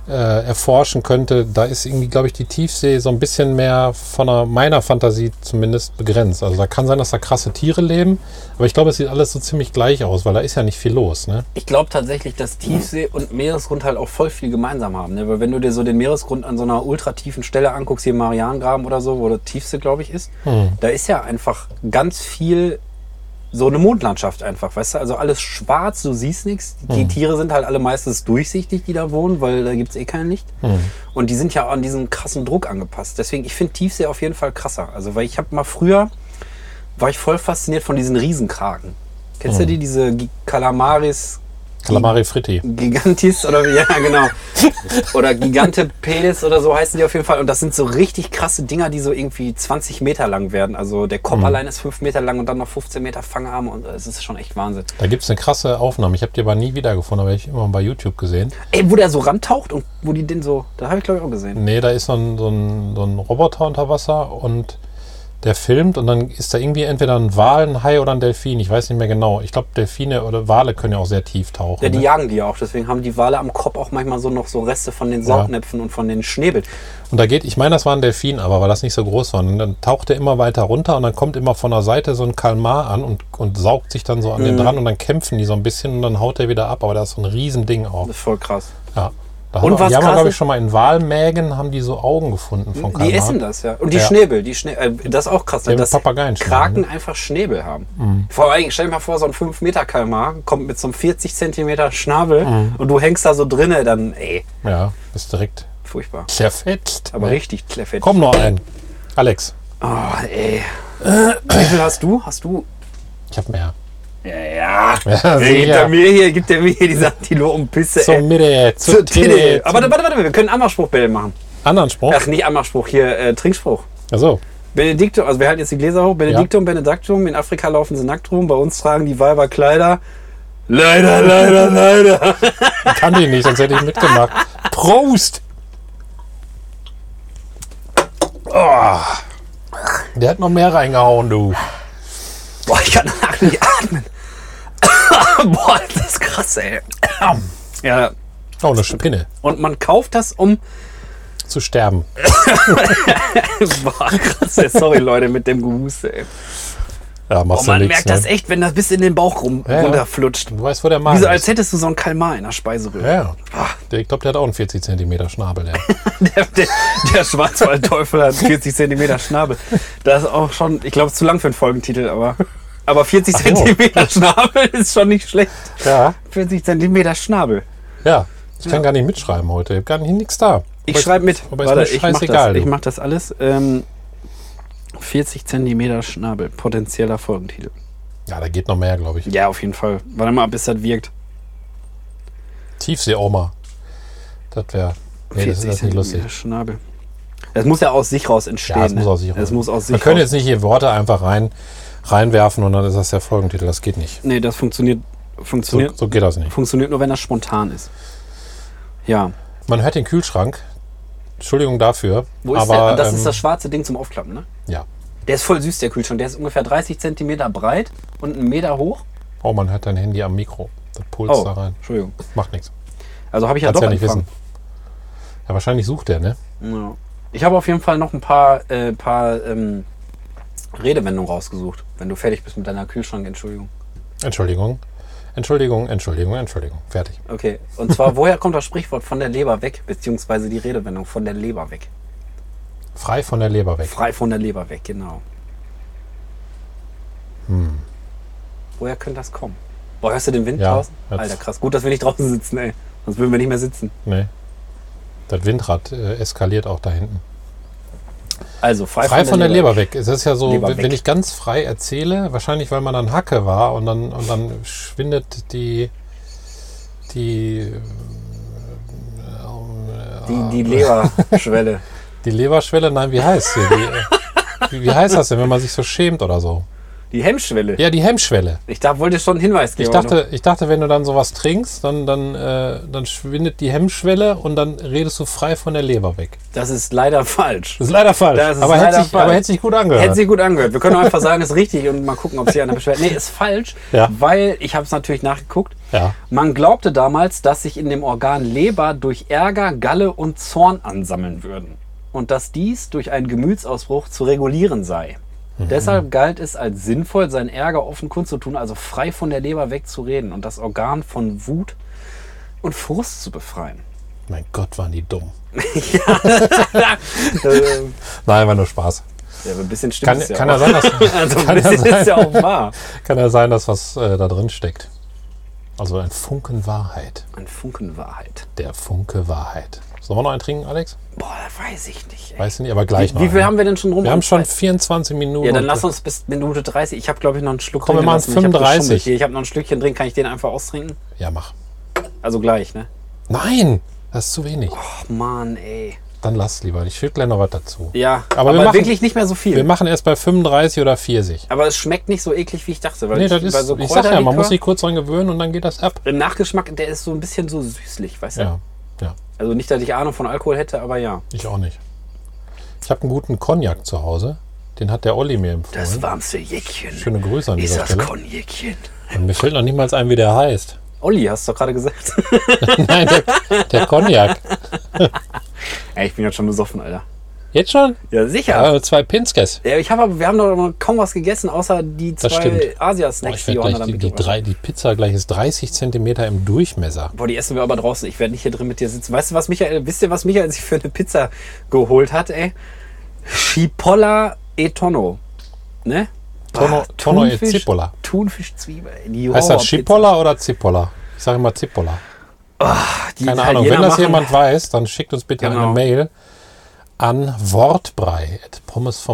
äh, erforschen könnte, da ist irgendwie, glaube ich, die Tiefsee so ein bisschen mehr von einer, meiner Fantasie zumindest begrenzt. Also da kann sein, dass da krasse Tiere leben, aber ich glaube, es sieht alles so ziemlich gleich aus, weil da ist ja nicht viel los. Ne? Ich glaube tatsächlich, dass Tiefsee und Meeresgrund halt auch voll viel gemeinsam haben. Ne? Weil wenn du dir so den Meeresgrund an so einer ultratiefen Stelle anguckst, hier im Marianengraben oder so, wo der Tiefsee, glaube ich, ist, hm. da ist ja einfach ganz viel so eine Mondlandschaft einfach, weißt du? Also alles schwarz, du siehst nichts. Die hm. Tiere sind halt alle meistens durchsichtig, die da wohnen, weil da gibt es eh kein Licht. Hm. Und die sind ja an diesen krassen Druck angepasst. Deswegen, ich finde Tiefsee auf jeden Fall krasser. Also, weil ich habe mal früher, war ich voll fasziniert von diesen Riesenkraken. Kennst hm. du die? Diese Calamaris... Calamari Fritti. Gigantis oder wie, ja genau. Oder Gigante Penis oder so heißen die auf jeden Fall. Und das sind so richtig krasse Dinger, die so irgendwie zwanzig Meter lang werden. Also der Kopf mhm. allein ist fünf Meter lang und dann noch fünfzehn Meter Fangarme und es ist schon echt Wahnsinn. Da gibt es eine krasse Aufnahme. Ich habe die aber nie wiedergefunden, aber ich immer bei YouTube gesehen. Ey, wo der so rantaucht und wo die den so, da habe ich glaube ich auch gesehen. Nee, da ist so ein, so ein, so ein Roboter unter Wasser und der filmt und dann ist da irgendwie entweder ein Wal, ein Hai oder ein Delfin. Ich weiß nicht mehr genau. Ich glaube, Delfine oder Wale können ja auch sehr tief tauchen. Ja, die ne? jagen die auch. Deswegen haben die Wale am Kopf auch manchmal so noch so Reste von den Saugnäpfen ja. und von den Schnäbeln. Und da geht, ich meine, das war ein Delfin, aber weil das nicht so groß war. Und dann taucht er immer weiter runter und dann kommt immer von der Seite so ein Kalmar an und, und saugt sich dann so an mhm. den dran und dann kämpfen die so ein bisschen und dann haut er wieder ab. Aber das ist so ein Riesending auch. Das ist voll krass. Ja. Da und haben, was die haben, glaube ich, schon mal in Walmägen haben die so Augen gefunden von Kalmar. Die essen das, ja. Und die ja. Schnäbel, die Schnä äh, das ist auch krass, die dass Kraken ne? einfach Schnäbel haben. Mhm. Vor allem, stell dir mal vor, so ein fünf Meter Kalmar kommt mit so einem vierzig Zentimeter Schnabel mhm. und du hängst da so drinne, dann, ey. Ja, bist direkt furchtbar. Zerfetzt. Aber ja. richtig zerfetzt. Komm noch ein. Alex. Oh, ey. Wie viel hast du? Hast du? Ich hab mehr. Ja, ja. ja gibt er mir hier, gibt er mir hier diese Antilopenpisse. Zur Mitte, zur Mitte. Aber warte, warte, wir können Anmachspruchbälle machen. Anderen Spruch? Ach, nicht Anmachspruch, hier äh, Trinkspruch. Ach so. Benediktum, also wir halten jetzt die Gläser hoch. Benediktum, ja. Benedaktum, in Afrika laufen sie nackt rum, bei uns tragen die Weiber Kleider. Leider, leider, leider. Ich kann die nicht, sonst hätte ich mitgemacht. Prost! Oh. Der hat noch mehr reingehauen, du. Boah, ich kann danach nicht atmen. Boah, das ist krass, ey. Ja. Oh, eine Spinne. Und man kauft das, um zu sterben. Boah, krass, ey. Sorry, Leute, mit dem Gehuste, ey. Ja, machst oh, man du nix, merkt ne? das echt, wenn das bis in den Bauch rum, ja, runterflutscht. Du weißt, wo der Magen Wie so, ist. als hättest du so einen Kalmar in der Speiseröhre. Ja, ja. Ich glaube, der hat auch einen vierzig Zentimeter Schnabel. Ja. der, der, der Schwarzwaldteufel hat vierzig Zentimeter Schnabel. Das ist auch schon, ich glaube, es ist zu lang für einen Folgentitel, aber, aber vierzig Zentimeter Schnabel ist schon nicht schlecht. Ja. vierzig Zentimeter Schnabel. Ja, ich kann ja. gar nicht mitschreiben heute. Ich habe gar nicht nichts da. Ich schreibe mit. Aber Warte, ist ich mache das, ich mach das alles. Ähm, vierzig Zentimeter Schnabel, potenzieller Folgentitel. Ja, da geht noch mehr, glaube ich. Ja, auf jeden Fall. Warte mal, bis das wirkt. Tiefsee-Oma. Das wäre. Nee, das ist nicht lustig. Schnabel. Das muss ja aus sich raus entstehen. Ja, das muss aus sich raus. Das muss aus sich Wir können jetzt nicht hier Worte einfach rein, reinwerfen und dann ist das der Folgentitel. Das geht nicht. Nee, das funktioniert. funktioniert so, so geht das nicht. Funktioniert nur, wenn das spontan ist. Ja. Man hört den Kühlschrank. Entschuldigung dafür. Wo ist aber, der? Das ähm, ist das schwarze Ding zum Aufklappen, ne? Ja. Der ist voll süß, der Kühlschrank. Der ist ungefähr dreißig Zentimeter breit und einen Meter hoch. Oh, man hört dein Handy am Mikro. Das pulst oh, da rein. Entschuldigung. Macht nichts. Also habe ich ja Kannst doch ja nicht angefangen. wissen. Ja, wahrscheinlich sucht der, ne? Ja. Ich habe auf jeden Fall noch ein paar, äh, paar ähm, Redewendungen rausgesucht, wenn du fertig bist mit deiner Kühlschrank. Entschuldigung. Entschuldigung. Entschuldigung, Entschuldigung, Entschuldigung. Fertig. Okay. Und zwar, woher kommt das Sprichwort von der Leber weg, beziehungsweise die Redewendung von der Leber weg? Frei von der Leber weg. Frei von der Leber weg, genau. Hm. Woher könnte das kommen? Boah, hörst du den Wind ja, draußen? Alter, krass. Gut, dass wir nicht draußen sitzen, ey. Sonst würden wir nicht mehr sitzen. Nee. Das Windrad äh, eskaliert auch da hinten. Also, frei, frei von, von der, der Leber, Leber weg. Es ist ja so, Leber wenn weg. ich ganz frei erzähle, wahrscheinlich, weil man dann Hacke war und dann, und dann schwindet die die Die, die Leberschwelle. Die Leberschwelle? Nein, wie heißt sie? Die, wie, wie heißt das denn, wenn man sich so schämt oder so? Die Hemmschwelle. Ja, die Hemmschwelle. Ich da wollte schon einen Hinweis geben. Ich dachte, ich dachte, wenn du dann sowas trinkst, dann, dann, äh, dann schwindet die Hemmschwelle und dann redest du frei von der Leber weg. Das ist leider falsch. Das ist leider falsch. Das ist aber, leider hätte sich, falsch. aber hätte sich gut angehört. Hätte sich gut angehört. Wir können auch einfach sagen, ist richtig und mal gucken, ob sich einer beschwert. Nee, ist falsch, Ja. weil, ich habe es natürlich nachgeguckt, Ja. man glaubte damals, dass sich in dem Organ Leber durch Ärger, Galle und Zorn ansammeln würden. Und dass dies durch einen Gemütsausbruch zu regulieren sei. Mhm. Deshalb galt es als sinnvoll, seinen Ärger offen kundzutun, also frei von der Leber wegzureden und das Organ von Wut und Frust zu befreien. Mein Gott, waren die dumm. äh, Nein, war nur Spaß. Ja, aber ein bisschen stimmt Kann, es ja kann auch. ja sein, dass, Also ein kann ja bisschen sein, ist ja auch wahr. kann ja sein, dass was äh, da drin steckt. Also ein Funken Wahrheit. Ein Funken Wahrheit. Der Funke Wahrheit. Sollen wir noch einen trinken, Alex? Boah, das weiß ich nicht. Ey. Weiß ich nicht, aber gleich Wie, noch. wie viel einen. haben wir denn schon rum? Wir haben schon vierundzwanzig Minuten. Ja, dann und- lass uns bis Minute dreißig. Ich habe, glaube ich, noch einen Schluck Komm, wir drin machen gelassen. Ich hab fünfunddreißig. geschummelt. Hier, ich habe noch ein Stückchen drin. Kann ich den einfach austrinken? Ja, mach. Also gleich, ne? Nein, das ist zu wenig. Ach, Mann, ey. Dann lass lieber. Ich schütte gleich noch was dazu. Ja, Aber aber, wir machen- wirklich nicht mehr so viel. Wir machen erst bei fünfunddreißig oder vierzig. Aber es schmeckt nicht so eklig, wie ich dachte. Weil Nee, ich, das bei ist, so ich sag ja, man Kräuterlikör- muss sich kurz dran gewöhnen und dann geht das ab. Der Nachgeschmack, der ist so ein bisschen so süßlich, weißt du? Ja, ja, Also nicht, dass ich Ahnung von Alkohol hätte, aber ja. ich auch nicht. Ich habe einen guten Cognac zu Hause. Den hat der Olli mir empfohlen. Das warmste Jäckchen. Schöne Grüße an ist dieser das Stelle. Cognacchen. Und mir fällt noch niemals ein, wie der heißt. Olli, hast du doch gerade gesagt. Nein, der, der Cognac. Ey, ich bin jetzt schon besoffen, Alter. Jetzt schon? Ja, sicher. Ja, zwei Pinskes. Ja, ich hab aber, wir haben doch noch kaum was gegessen, außer die Das zwei stimmt. Boah, Asia-Snacks, ich die werde Johanna gleich die, damit die, gebracht drei, hat. die Pizza gleich ist dreißig Zentimeter im Durchmesser. Boah, die essen wir aber draußen. Ich werde nicht hier drin mit dir sitzen. Weißt du, was Michael, wisst ihr, was Michael sich für eine Pizza geholt hat, ey? Chipolla e Tonno. Ne? Tonno, Bah, Tonno e Thunfisch- Cipolla. Thunfischzwiebel. Die Heißt das Horrorpizza. Chipolla oder Cipolla? Ich sage immer Cipolla. Die Keine Ahnung. Italiener Wenn das machen- jemand weiß, dann schickt uns bitte Genau. eine Mail an wortbrei at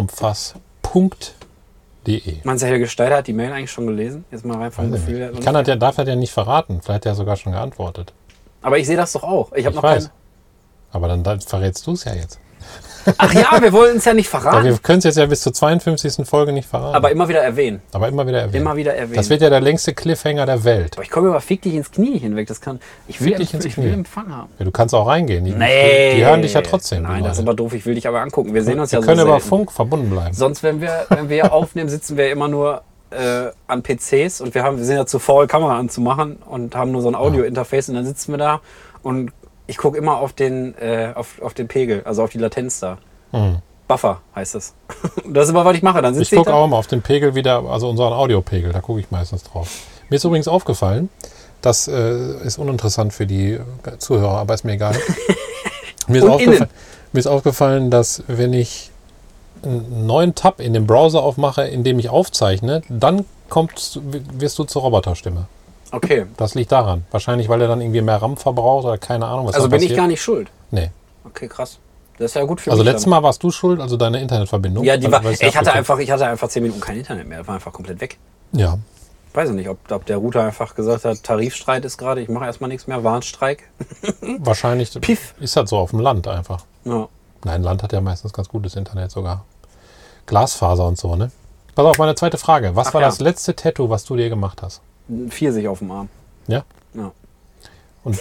pommesvomfass.de. Meinst du, Helge Steider hat die Mail eigentlich schon gelesen? Jetzt mal rein vom Weiß ich Gefühl. nicht. her. Ich kann das ja, darf das ja nicht verraten. Vielleicht hat er sogar schon geantwortet. Aber ich sehe das doch auch. Ich habe Ich noch weiß. keine. Aber dann, dann verrätst du es ja jetzt. Ach ja, wir wollen es ja nicht Ja, verraten. wir können es jetzt ja bis zur zweiundfünfzigsten Folge nicht verraten. Aber immer wieder erwähnen. Aber immer wieder erwähnen. Immer wieder erwähnen. Das wird ja der längste Cliffhanger der Welt. Aber ich komme über Fick dich ins Knie hinweg. Das kann. Ich will, Fick dich ins ich will Knie. Empfang haben. Ja, du kannst auch reingehen. Die, Nee. die hören dich ja trotzdem. die Nein, das ist Leute. aber doof. Ich will dich aber angucken. Wir sehen uns Wir ja können so über selten. Funk verbunden bleiben. Sonst, wenn wir, wenn wir aufnehmen, sitzen wir immer nur äh, an P Cs und wir, haben, wir sind ja zu faul, Kamera anzumachen und haben nur so ein Audio-Interface und dann sitzen wir da und ich gucke immer auf den, äh, auf, auf den Pegel, also auf die Latenz da. Mhm. Buffer heißt es. Das ist immer, was ich mache. Dann Ich sitze ich, gucke da. auch mal auf den Pegel wieder, also unseren Audiopegel, da gucke ich meistens drauf. Mir ist übrigens aufgefallen, das äh, ist uninteressant für die äh, Zuhörer, aber ist mir egal. mir, ist Und aufgefallen, innen. mir ist aufgefallen, dass wenn ich einen neuen Tab in dem Browser aufmache, in dem ich aufzeichne, dann kommst, wirst du zur Roboterstimme. Okay. Das liegt daran. Wahrscheinlich, weil er dann irgendwie mehr RAM verbraucht oder keine Ahnung, was Also da bin passiert. ich gar nicht schuld. Nee. Okay, krass. Das ist ja gut für Also mich. letztes Mal warst du schuld, also deine Internetverbindung. Ja, die Also, war, weil es ich, hatte abgekürzt- einfach, ich hatte einfach zehn Minuten kein Internet mehr. Das war einfach komplett weg. Ja. Weiß ich nicht, ob, ob der Router einfach gesagt hat, Tarifstreit ist gerade, ich mache erstmal nichts mehr, Warnstreik. Wahrscheinlich Piff. ist das so auf dem Land einfach. Ja. Nein, Land hat ja meistens ganz gutes Internet sogar. Glasfaser und so, ne? Pass auf, meine zweite Frage. Was Ach war ja. das letzte Tattoo, was du dir gemacht hast? Ein Pfirsich auf dem Arm. Ja? Ja. Und,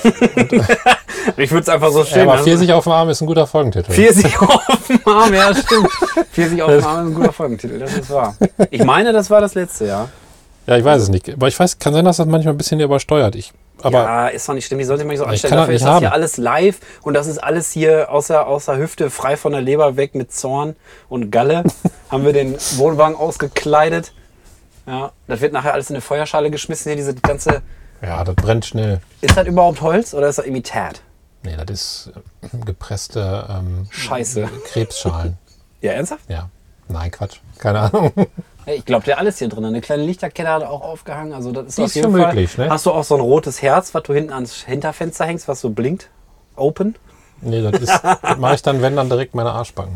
Ich würde es einfach so ja, stehen aber lassen. Pfirsich auf dem Arm ist ein guter Folgentitel. Pfirsich auf dem Arm, ja, stimmt. Pfirsich auf dem Arm ist ein guter Folgentitel, das ist wahr. Ich meine, das war das letzte, ja. Ja, ich weiß es nicht. Aber ich weiß, kann sein, dass das manchmal ein bisschen übersteuert. Ich, aber ja, ist doch nicht schlimm, die sollte man nicht so Ich anstellen. kann das Dafür nicht ist das haben. hier alles live und das ist alles hier außer, außer Hüfte, frei von der Leber weg mit Zorn und Galle. Haben wir den Wohnwagen ausgekleidet. Ja, das wird nachher alles in eine Feuerschale geschmissen, hier diese ganze... ja, das brennt schnell. Ist das überhaupt Holz oder ist das Imitat? Nee, das ist äh, gepresste ähm, Scheiße. Krebsschalen. Ja, ernsthaft? Ja. Nein, Quatsch. Keine Ahnung. Hey, ich glaube, der hat alles hier drin. Eine kleine Lichterkette hat er auch aufgehangen. Also das ist Die auf ist jeden schon Fall. möglich, ne? Hast du auch so ein rotes Herz, was du hinten ans Hinterfenster hängst, was so blinkt? Open? Nee, das ist, das mache ich dann, wenn, dann direkt meine Arschbacken.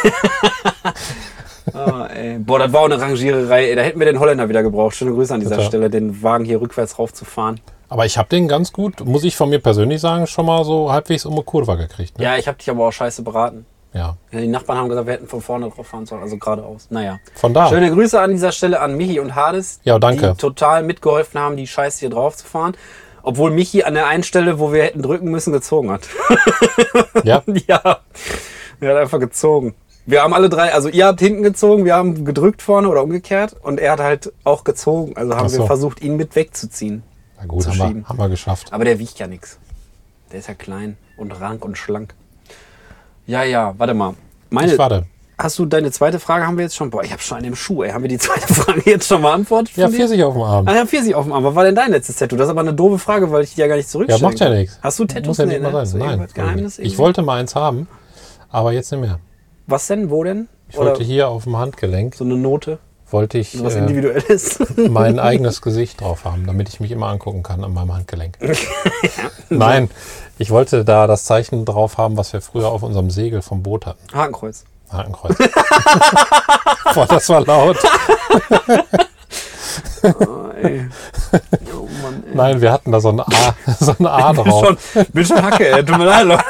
Oh, ey. Boah, das war auch eine Rangiererei. Ey, da hätten wir den Holländer wieder gebraucht. Schöne Grüße an dieser Bitte. Stelle, den Wagen hier rückwärts raufzufahren. Aber ich habe den ganz gut, muss ich von mir persönlich sagen, schon mal so halbwegs um eine Kurve gekriegt. Ne? Ja, ich habe dich aber auch scheiße beraten. Ja. Ja, die Nachbarn haben gesagt, wir hätten von vorne drauf fahren sollen, also geradeaus. Naja. Von da. Schöne Grüße an dieser Stelle an Michi und Hades, Ja, danke. die total mitgeholfen haben, die Scheiße hier drauf zu fahren. Obwohl Michi an der einen Stelle, wo wir hätten drücken müssen, gezogen hat. Ja? Ja, er hat einfach gezogen. Wir haben alle drei, also ihr habt hinten gezogen, wir haben gedrückt vorne oder umgekehrt und er hat halt auch gezogen. Also haben Ach so. wir versucht, ihn mit wegzuziehen. Na gut, zu haben schieben. wir, haben wir geschafft. Aber der wiegt ja nichts. Der ist ja klein und rank und schlank. Ja, ja, warte mal. Meine, Ich warte. Hast du deine zweite Frage, haben wir jetzt schon? Boah, ich habe schon einen im Schuh, ey. Haben wir die zweite Frage jetzt schon beantwortet? Ja, von dir? Pfirsich auf dem Arm. Ah ja, Pfirsich auf dem Arm. Was war denn dein letztes Tattoo? Das ist aber eine doofe Frage, weil ich die ja gar nicht Ja, zurückstellen macht ja kann. nichts. Hast du Tattoos? Muss ja Nee, nicht mal ne? Hast sein. du Nein. irgendwas Geheimnis Ich irgendwie? wollte mal eins haben, aber jetzt nicht mehr. Was denn? Wo denn? Ich Oder wollte hier auf dem Handgelenk, so eine Note? wollte ich So was äh, Individuelles? mein eigenes Gesicht drauf haben, damit ich mich immer angucken kann an meinem Handgelenk. Nein, ich wollte da das Zeichen drauf haben, was wir früher auf unserem Segel vom Boot hatten. Hakenkreuz. Hakenkreuz. Boah, das war laut. Oh, ey. Oh Mann, ey. Nein, wir hatten da so ein A, so ein A drauf. Schon, bin schon Hacke, ey. Tut mir leid, Leute.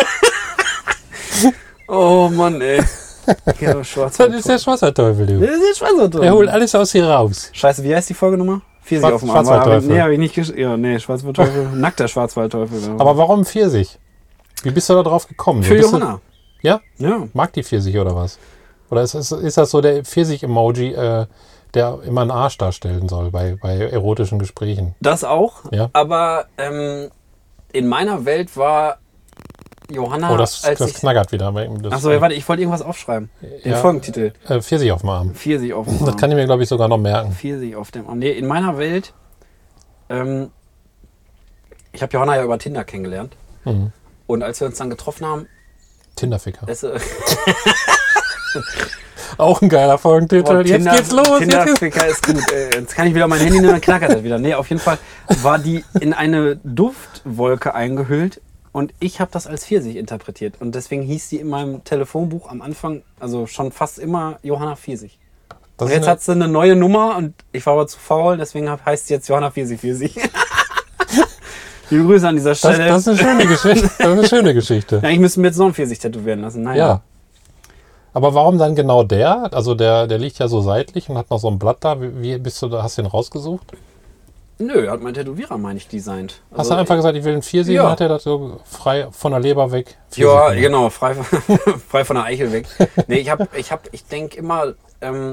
Oh Mann, ey. Ja, Das Schwarzwald. ist der Schwarzwaldteufel, du. Das ist der Schwarzwaldteufel. Er holt alles aus hier raus. Scheiße, wie heißt die Folgenummer? Pfirsich Schwarz- auf dem Arm. Schwarzwaldteufel. Nee, habe ich nicht gesch... Ja, nee, Schwarzwaldteufel. Nackter Schwarzwaldteufel. Aber warum Pfirsich? Wie bist du da drauf gekommen? Für Bist du- Johanna. Ja? Ja. Mag die Pfirsich oder was? Oder ist, ist, ist das so der Pfirsich-Emoji, äh, der immer einen Arsch darstellen soll bei, bei erotischen Gesprächen? Das auch. Ja. Aber ähm, in meiner Welt war Johanna, Oh, das, als das ich... knackert wieder. Das, Achso, ja, warte, ich wollte irgendwas aufschreiben. Den Ja. Folgentitel. Äh, Pfirsich auf dem Arm. Pfirsich auf dem Das Arm. kann ich mir, glaube ich, sogar noch merken. Pfirsich auf dem Arm. Nee, in meiner Welt... Ähm, ich habe Johanna ja über Tinder kennengelernt. Mhm. Und als wir uns dann getroffen haben... Tinderficker. Das, äh, Auch ein geiler Folgentitel. Boah, Jetzt Tinder- geht's los. Jetzt geht's. Tinderficker ist gut. Äh, Jetzt kann ich wieder mein Handy nehmen, dann knackert das wieder. Nee, auf jeden Fall war die in eine Duftwolke eingehüllt und ich habe das als Pfirsich interpretiert. Und deswegen hieß die in meinem Telefonbuch am Anfang, also schon fast immer Johanna Pfirsich. Das Und ist jetzt eine- hat sie eine neue Nummer und ich war aber zu faul, deswegen hab- heißt sie jetzt Johanna Pfirsich Pfirsich. Liebe Grüße an dieser das, Stelle. das ist eine schöne Geschichte. Das ist eine schöne Geschichte. ja, ich müsste mir jetzt noch einen Pfirsich tätowieren lassen. Naja. Ja. Aber warum dann genau der? Also der, der liegt ja so seitlich und hat noch so ein Blatt da. Wie, wie bist du da? Hast du den rausgesucht? Nö, hat mein Tätowierer, meine ich, designt. Hast Also, du einfach gesagt, ich will einen Pfirsich? Ja. Und hat er das so frei von der Leber weg? Pfirsich Ja, gemacht? genau, frei, frei von der Eichel weg. Nee, ich hab, ich hab, ich denke immer, ähm,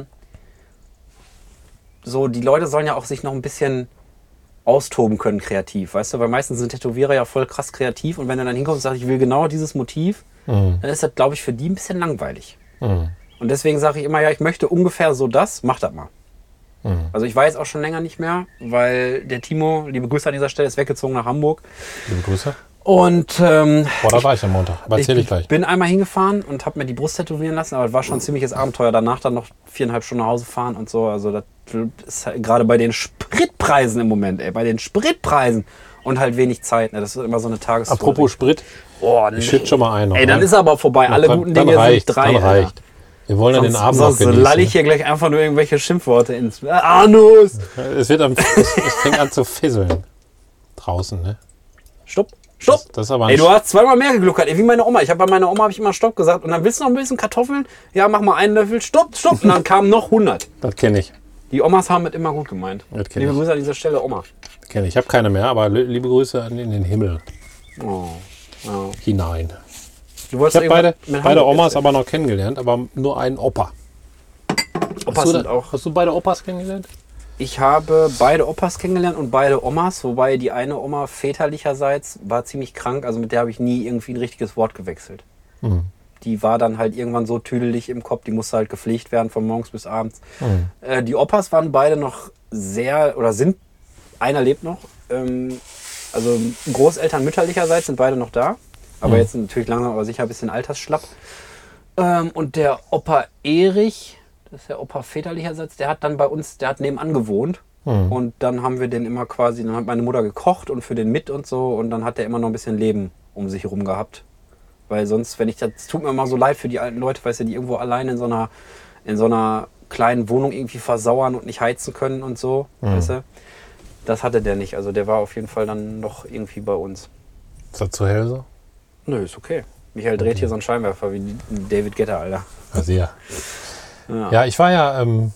so, die Leute sollen ja auch sich noch ein bisschen austoben können kreativ, weißt du? Weil meistens sind Tätowierer ja voll krass kreativ und wenn er dann hinkommt und sagt, ich will genau dieses Motiv, Mhm. dann ist das, glaube ich, für die ein bisschen langweilig. Mhm. Und deswegen sage ich immer, ja, ich möchte ungefähr so das, mach das mal. Mhm. Also ich weiß auch schon länger nicht mehr, weil der Timo, liebe Grüße an dieser Stelle, ist weggezogen nach Hamburg. Liebe Grüße. Und ähm, Boah, da war ich am Montag. Aber erzähl ich gleich. bin einmal hingefahren und habe mir die Brust tätowieren lassen, aber es war schon ein ziemliches Abenteuer. Danach dann noch viereinhalb Stunden nach Hause fahren und so. Also das ist halt gerade bei den Spritpreisen im Moment, ey, bei den Spritpreisen und halt wenig Zeit. Ne? Das ist immer so eine Tages. Apropos Sprit, oh, nee. ich schütt schon mal ein. noch, Ey, dann ne? ist aber vorbei. Alle dann, guten dann Dinge reicht, sind drei. Dann reicht. Wir wollen ja den Sonst, Abend noch sonst genießen. lall ich hier gleich einfach nur irgendwelche Schimpfworte ins äh, Anus. Es, wird am, es, es fängt an zu fisseln. Draußen, ne? Stopp, stopp. Das, das ist aber ein Ey, du hast zweimal mehr gegluckert, ey, wie meine Oma. Ich habe bei meiner Oma habe ich immer Stopp gesagt und dann willst du noch ein bisschen Kartoffeln? Ja, mach mal einen Löffel. Stopp, stopp. Und dann kamen noch hundert. Das kenne ich. Die Omas haben es immer gut gemeint. Das kenn Liebe ich. Grüße an dieser Stelle, Oma. Kenn ich. Ich habe keine mehr, aber li- liebe Grüße an in den Himmel Oh, ja. hinein. Du wolltest Ich habe beide, irgendwas mit beide Hamburg Omas erzählen? aber noch kennengelernt, aber nur einen Opa. Opas hast, du sind da, auch. hast du beide Opas kennengelernt? Ich habe beide Opas kennengelernt und beide Omas, wobei die eine Oma väterlicherseits war ziemlich krank, also mit der habe ich nie irgendwie ein richtiges Wort gewechselt. Mhm. Die war dann halt irgendwann so tüdelig im Kopf, die musste halt gepflegt werden von morgens bis abends. Mhm. Äh, die Opas waren beide noch sehr, oder sind, einer lebt noch, ähm, also Großeltern mütterlicherseits sind beide noch da, aber Mhm. jetzt natürlich langsam aber sicher ein bisschen altersschlapp. Ähm, und der Opa Erich, das ist der Opa väterlicherseits, der hat dann bei uns, der hat nebenan gewohnt. Mhm. Und dann haben wir den immer quasi, dann hat meine Mutter gekocht und für den mit und so. Und dann hat der immer noch ein bisschen Leben um sich herum gehabt. Weil sonst, wenn ich das, es tut mir immer so leid für die alten Leute, weißt du, die irgendwo allein in so einer, in so einer kleinen Wohnung irgendwie versauern und nicht heizen können und so, Mhm. weißt du. Das hatte der nicht. Also der war auf jeden Fall dann noch irgendwie bei uns. Ist das zu hell so? Nö, ist okay. Michael dreht hier so einen Scheinwerfer wie David Guetta, Alter. Ja, sehr. Ja. Ja, ich war ja... Ähm,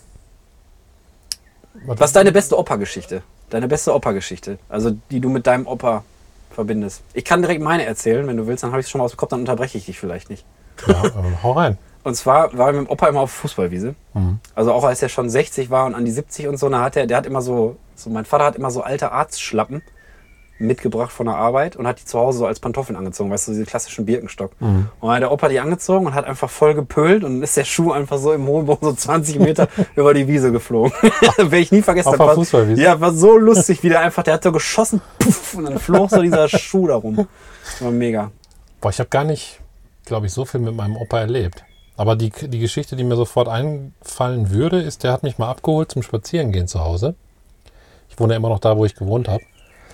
Was ist deine beste Opa-Geschichte? Deine beste Opa-Geschichte. Also, die du mit deinem Opa verbindest. Ich kann direkt meine erzählen, wenn du willst, dann habe ich es schon mal aus dem Kopf, dann unterbreche ich dich vielleicht nicht. Ja, ähm, hau rein. Und zwar war ich mit dem Opa immer auf Fußballwiese. Mhm. Also auch als er schon sechzig war und an die siebzig und so, da hat er, der hat immer so, so, mein Vater hat immer so alte Arztschlappen mitgebracht von der Arbeit und hat die zu Hause so als Pantoffeln angezogen, weißt du, diese klassischen Birkenstock. Mhm. Und dann hat der Opa die angezogen und hat einfach voll gepölt und dann ist der Schuh einfach so im hohen Bogen so zwanzig Meter über die Wiese geflogen. Werde ich nie vergessen. Auf der Fußballwiese? Ja, war so lustig, wie der einfach, der hat so geschossen, puff, und dann flog so dieser Schuh da rum. Das war mega. Boah, ich habe gar nicht, glaube ich, so viel mit meinem Opa erlebt. Aber die, die Geschichte, die mir sofort einfallen würde, ist, der hat mich mal abgeholt zum Spazierengehen zu Hause. Ich wohne ja immer noch da, wo ich gewohnt habe.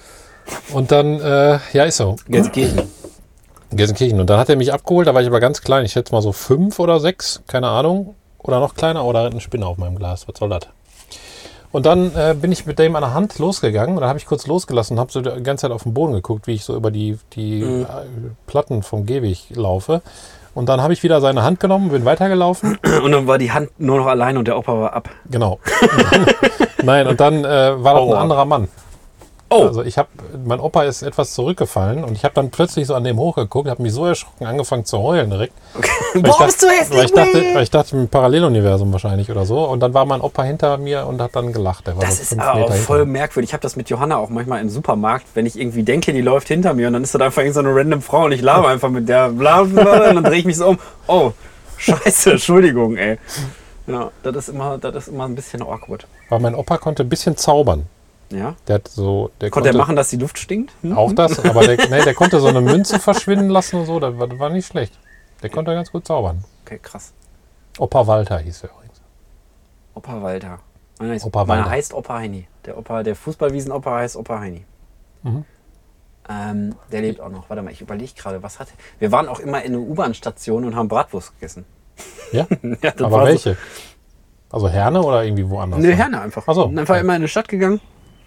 Und dann, äh, ja, ist so. Gelsenkirchen. Gelsenkirchen. Und dann hat er mich abgeholt, da war ich aber ganz klein. Ich schätze mal so fünf oder sechs, keine Ahnung. Oder noch kleiner, oder eine Spinne auf meinem Glas. Was soll das? Und dann äh, bin ich mit dem an der Hand losgegangen. Und dann habe ich kurz losgelassen und habe so die ganze Zeit auf den Boden geguckt, wie ich so über die, die mhm. äh, Platten vom Gehweg laufe. Und dann habe ich wieder seine Hand genommen, bin weitergelaufen. Und dann war die Hand nur noch allein und der Opa war ab. Genau. Nein, und dann äh, war das oh. ein anderer Mann. Oh. Also ich habe, mein Opa ist etwas zurückgefallen und ich habe dann plötzlich so an dem hochgeguckt, habe mich so erschrocken, angefangen zu heulen direkt. Okay. Boah, bist du hässlich, weil ich dachte, weil ich dachte, im Paralleluniversum wahrscheinlich oder so. Und dann war mein Opa hinter mir und hat dann gelacht. Der war das so ist fünf aber Meter auch voll hinter. merkwürdig. Ich habe das mit Johanna auch manchmal im Supermarkt, wenn ich irgendwie denke, die läuft hinter mir und dann ist da einfach irgendeine so eine random Frau und ich laber einfach mit der bla bla und dann drehe ich mich so um. Oh, scheiße, Entschuldigung, ey. Ja, das ist immer, das ist immer ein bisschen awkward. Aber mein Opa konnte ein bisschen zaubern. Ja. Der hat so, der konnte er machen, dass die Luft stinkt? Hm? Auch das, aber der, nee, der konnte so eine Münze verschwinden lassen und so, das war, das war nicht schlecht. Der konnte ganz gut zaubern. Okay, krass. Opa Walter hieß er übrigens. Opa Walter. Meiner, ist, Opa meiner Walter. heißt Opa Heini. Der Opa, der Fußballwiesen-Opa heißt Opa Heini. Mhm. Ähm, der lebt auch noch. Warte mal, ich überlege gerade, was hat. Wir waren auch immer in einer U-Bahn-Station und haben Bratwurst gegessen. Ja? Ja, das aber war welche? So. Also Herne oder irgendwie woanders? Ne, Herne einfach. Ach so. Und einfach immer in die Stadt gegangen.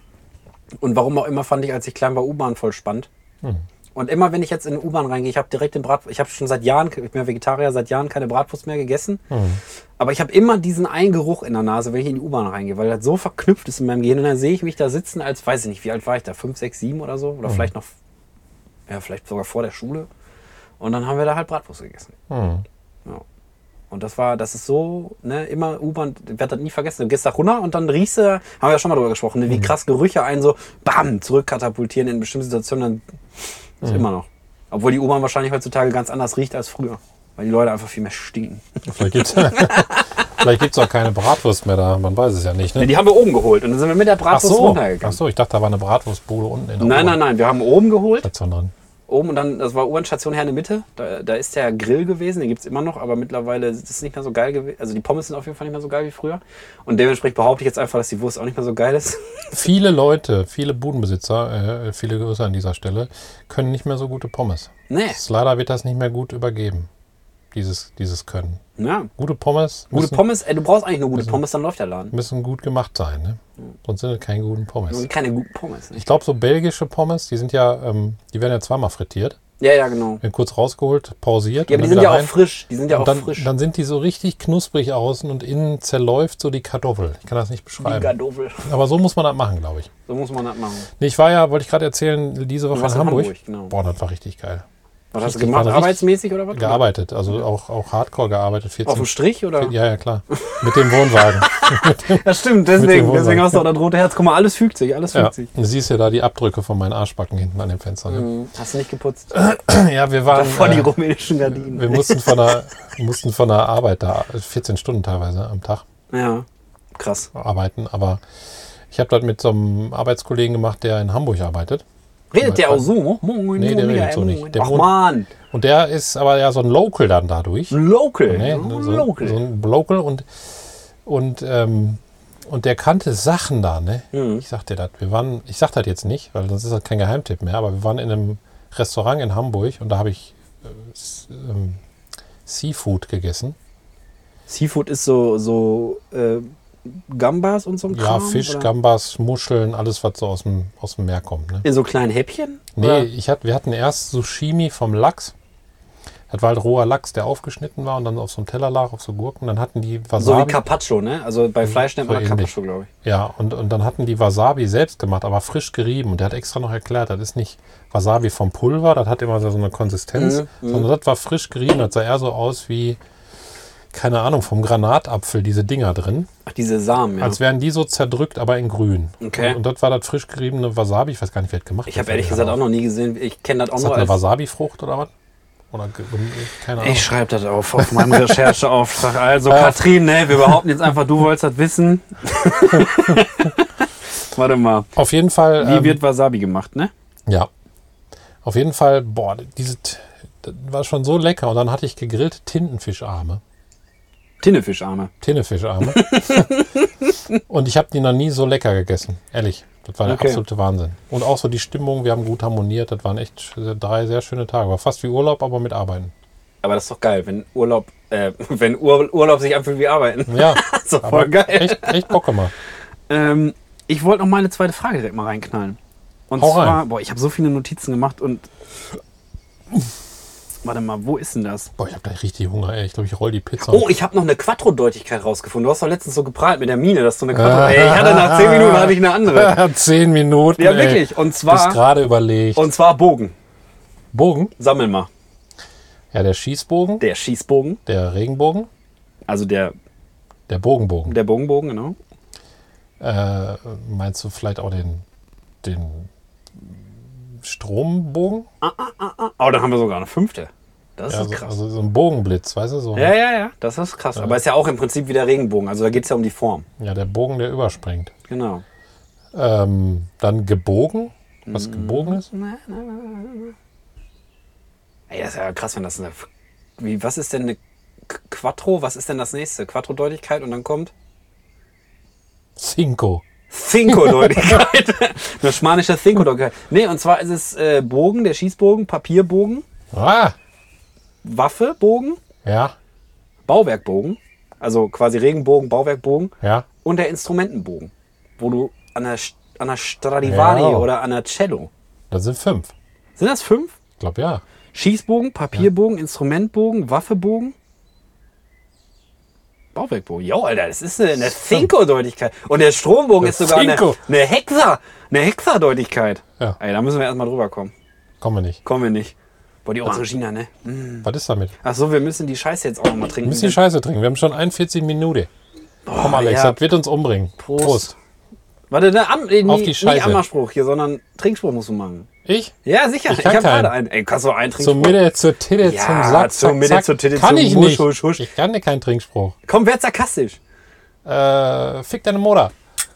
Und warum auch immer fand ich, als ich klein war, U-Bahn voll spannend. Hm. Und immer, wenn ich jetzt in eine U-Bahn reingehe, ich habe direkt den Bratwurst, ich habe schon seit Jahren, ich bin ja Vegetarier, seit Jahren keine Bratwurst mehr gegessen. Hm. Aber ich habe immer diesen einen Geruch in der Nase, wenn ich in die U-Bahn reingehe, weil das so verknüpft ist in meinem Gehirn. Und dann sehe ich mich da sitzen als, weiß ich nicht, wie alt war ich da? Fünf, sechs, sieben oder so? Oder hm. vielleicht noch, ja, vielleicht sogar vor der Schule. Und dann haben wir da halt Bratwurst gegessen. Hm. Ja. Und das war, das ist so, ne, immer U-Bahn, ich werde das nie vergessen. Du gehst da runter und dann riechst du, haben wir ja schon mal drüber gesprochen, ne, wie krass Gerüche einen so, bam, zurückkatapultieren in bestimmte Situationen, dann ist mhm. immer noch. Obwohl die U-Bahn wahrscheinlich heutzutage ganz anders riecht als früher. Weil die Leute einfach viel mehr stinken. Vielleicht gibt es vielleicht gibt's auch keine Bratwurst mehr da, man weiß es ja nicht, ne? Ne, die haben wir oben geholt und dann sind wir mit der Bratwurst Ach so. runtergegangen. Ach so, ich dachte, da war eine Bratwurstbude unten in der Nein, nein, nein, wir haben oben geholt. Station dran. Oben und dann, das war U-Bahn-Station Herne Mitte, da, da ist der Grill gewesen, den gibt es immer noch, aber mittlerweile ist es nicht mehr so geil gewesen. Also die Pommes sind auf jeden Fall nicht mehr so geil wie früher. Und dementsprechend behaupte ich jetzt einfach, dass die Wurst auch nicht mehr so geil ist. Viele Leute, viele Budenbesitzer, äh, viele Grüße an dieser Stelle, können nicht mehr so gute Pommes. Nee. Das, leider wird das nicht mehr gut übergeben, dieses, dieses Können. Ja. Gute Pommes. Gute müssen, Pommes, ey, du brauchst eigentlich nur gute müssen, Pommes, dann läuft der Laden. Müssen gut gemacht sein, ne? Sonst sind es keine guten Pommes. Nur keine guten Pommes. Ne? Ich glaube, so belgische Pommes, die sind ja, ähm, die werden ja zweimal frittiert. Ja, ja, genau. Werden kurz rausgeholt, pausiert. Ja, aber die sind ja rein. auch frisch. Die sind ja und auch dann, frisch. Dann sind die so richtig knusprig außen und innen zerläuft so die Kartoffel. Ich kann das nicht beschreiben. Die Kartoffel. Aber so muss man das machen, glaube ich. So muss man das machen. Nee, ich war ja, wollte ich gerade erzählen, diese Woche in Hamburg. Hamburg genau. Boah, das war richtig geil. Was hast du gemacht? Arbeitsmäßig oder was? Gearbeitet, also ja. auch, auch Hardcore gearbeitet. vierzehn, auf dem Strich oder? Ja, ja, klar. Mit dem Wohnwagen. Ja, stimmt, deswegen, deswegen hast du auch das rote Herz. Guck mal, alles fügt sich, alles fügt ja. sich. Du siehst ja da die Abdrücke von meinen Arschbacken hinten an dem Fenster. Ne? Mhm. Hast du nicht geputzt? Ja, wir waren... Vor die rumänischen Gardinen. Wir mussten von, der, mussten von der Arbeit da, vierzehn Stunden teilweise am Tag. Ja, krass. Arbeiten, aber ich habe das mit so einem Arbeitskollegen gemacht, der in Hamburg arbeitet. Redet der auch so? Moin, nee, der redet so nicht. Der Ach man. Und der ist aber ja so ein Local dann dadurch. Local? Nee, oh, so, Local. So ein Local und, und, ähm, und der kannte Sachen da, ne? Mhm. Ich sag dir das. Wir waren, ich sag das jetzt nicht, weil das ist halt kein Geheimtipp mehr, aber wir waren in einem Restaurant in Hamburg und da habe ich äh, ähm, Seafood gegessen. Seafood ist so, so äh, Gambas und so ein Ja, Kram, Fisch, oder? Gambas, Muscheln, alles, was so aus dem, aus dem Meer kommt. Ne? In so kleinen Häppchen? Nee, oder? ich hat, wir hatten erst Sushimi vom Lachs. Das war halt roher Lachs, der aufgeschnitten war und dann auf so einem Teller lag, auf so Gurken. Dann hatten die So wie Wasabi. Carpaccio, ne? Also bei Fleisch nennt So man das ähnlich. Carpaccio, glaube ich. Ja, und, und dann hatten die Wasabi selbst gemacht, aber frisch gerieben. Und der hat extra noch erklärt, das ist nicht Wasabi vom Pulver, das hat immer so eine Konsistenz, Mhm, sondern das war frisch gerieben. Das sah eher so aus wie, keine Ahnung, vom Granatapfel, diese Dinger drin. Ach, diese Samen, ja. Als wären die so zerdrückt, aber in grün. Okay. Und, und das war das frisch geriebene Wasabi. Ich weiß gar nicht, wer das gemacht hat. Ich habe ehrlich gesagt auch noch nie gesehen. Ich kenne das auch Ist nur das eine als... Wasabi-Frucht oder was? Oder ge- keine Ahnung. Ich schreibe das auf, auf meinem Rechercheauftrag. Also, Katrin, ne, wir behaupten jetzt einfach, du wolltest das wissen. Warte mal. Auf jeden Fall. Wie ähm, wird Wasabi gemacht, ne? Ja. Auf jeden Fall, boah, diese, das war schon so lecker. Und dann hatte ich gegrillte Tintenfischarme. Tintenfischarme. Tintenfischarme. Und ich habe die noch nie so lecker gegessen. Ehrlich. Das war der Okay. absolute Wahnsinn. Und auch so die Stimmung, wir haben gut harmoniert. Das waren echt drei sehr schöne Tage. War fast wie Urlaub, aber mit Arbeiten. Aber das ist doch geil, wenn Urlaub, äh, wenn Ur Urlaub sich anfühlt wie Arbeiten. Ja. Das ist doch aber voll geil. Echt, echt Bock gemacht. Ähm, ich wollte noch meine zweite Frage direkt mal reinknallen. Und Hau zwar, rein. boah, ich habe so viele Notizen gemacht und. Warte mal, wo ist denn das? Boah, ich habe gleich richtig Hunger, ey. Ich glaube, ich roll die Pizza. Oh, ich habe noch eine Quattro-Deutlichkeit rausgefunden. Du hast doch letztens so geprahlt mit der Mine, dass du eine Quattro... Ey, ich hatte nach zehn Minuten hatte ich eine andere. Zehn Minuten. Ja, ey. wirklich. Und Bist zwar, gerade überlegt. und zwar Bogen. Bogen? Sammel mal. Ja, der Schießbogen, Der Schießbogen, der Regenbogen, also der, der Bogenbogen. der Bogenbogen, genau. Äh, meinst du vielleicht auch den, den Strombogen? Oh, dann haben wir sogar eine fünfte. Das Ja, ist so, krass. also so ein Bogenblitz, weißt du? So. Ja, ja, ja, das ist krass. Aber ist ja auch im Prinzip wie der Regenbogen. Also da geht es ja um die Form. Ja, der Bogen, der überspringt. Genau. Ähm, dann gebogen, was gebogen ist. Ey, das ist ja krass, wenn das eine... Wie, was ist denn eine Qu- Quattro? Was ist denn das nächste? Quattro-Deutlichkeit und dann kommt... Cinco. Cinco-Deutlichkeit. Eine spanische Cinco-Deutlichkeit. Nee, und zwar ist es äh, Bogen, der Schießbogen, Papierbogen, Ah, Waffebogen, ja, Bauwerkbogen, also quasi Regenbogen, Bauwerkbogen ja. und der Instrumentenbogen, wo du an der, St- an der Stradivari Ja. oder an der Cello. Das sind fünf. Sind das fünf? Ich glaube, ja. Schießbogen, Papierbogen, Instrumentbogen, Waffebogen, Bauwerkbogen. Jo, Alter, das ist eine, eine Cinco-Deutlichkeit. Und der Strombogen ist sogar eine, Cinco. eine Hexa, eine Hexa-Deutlichkeit. Ja. Ey, da müssen wir erstmal drüber kommen. Kommen wir nicht. Kommen wir nicht. Boah, die Orangina, ne? Mm. Was ist damit? Ach so, wir müssen die Scheiße jetzt auch noch mal Wir trinken. müssen die Scheiße trinken. Wir haben schon einundvierzig Minuten. Komm, Alex, ja. das wird uns umbringen. Prost. Prost. Warte, ne, am, äh, Auf nie, die Scheiße. nie Ammerspruch hier, sondern Trinkspruch musst du machen. Ich? Ja, sicher. Ich Ich, kann hab keinen. gerade einen. Ey, kannst du einen Zur Trinkspruch? Mitte, zur Titte, Ja, zum Sack, zur zack, Mitte, zack. zur Titte, Kann zum ich Husch, nicht. Husch, Husch. Ich kann dir keinen Trinkspruch. Komm, werd sarkastisch. Äh, fick deine Mutter.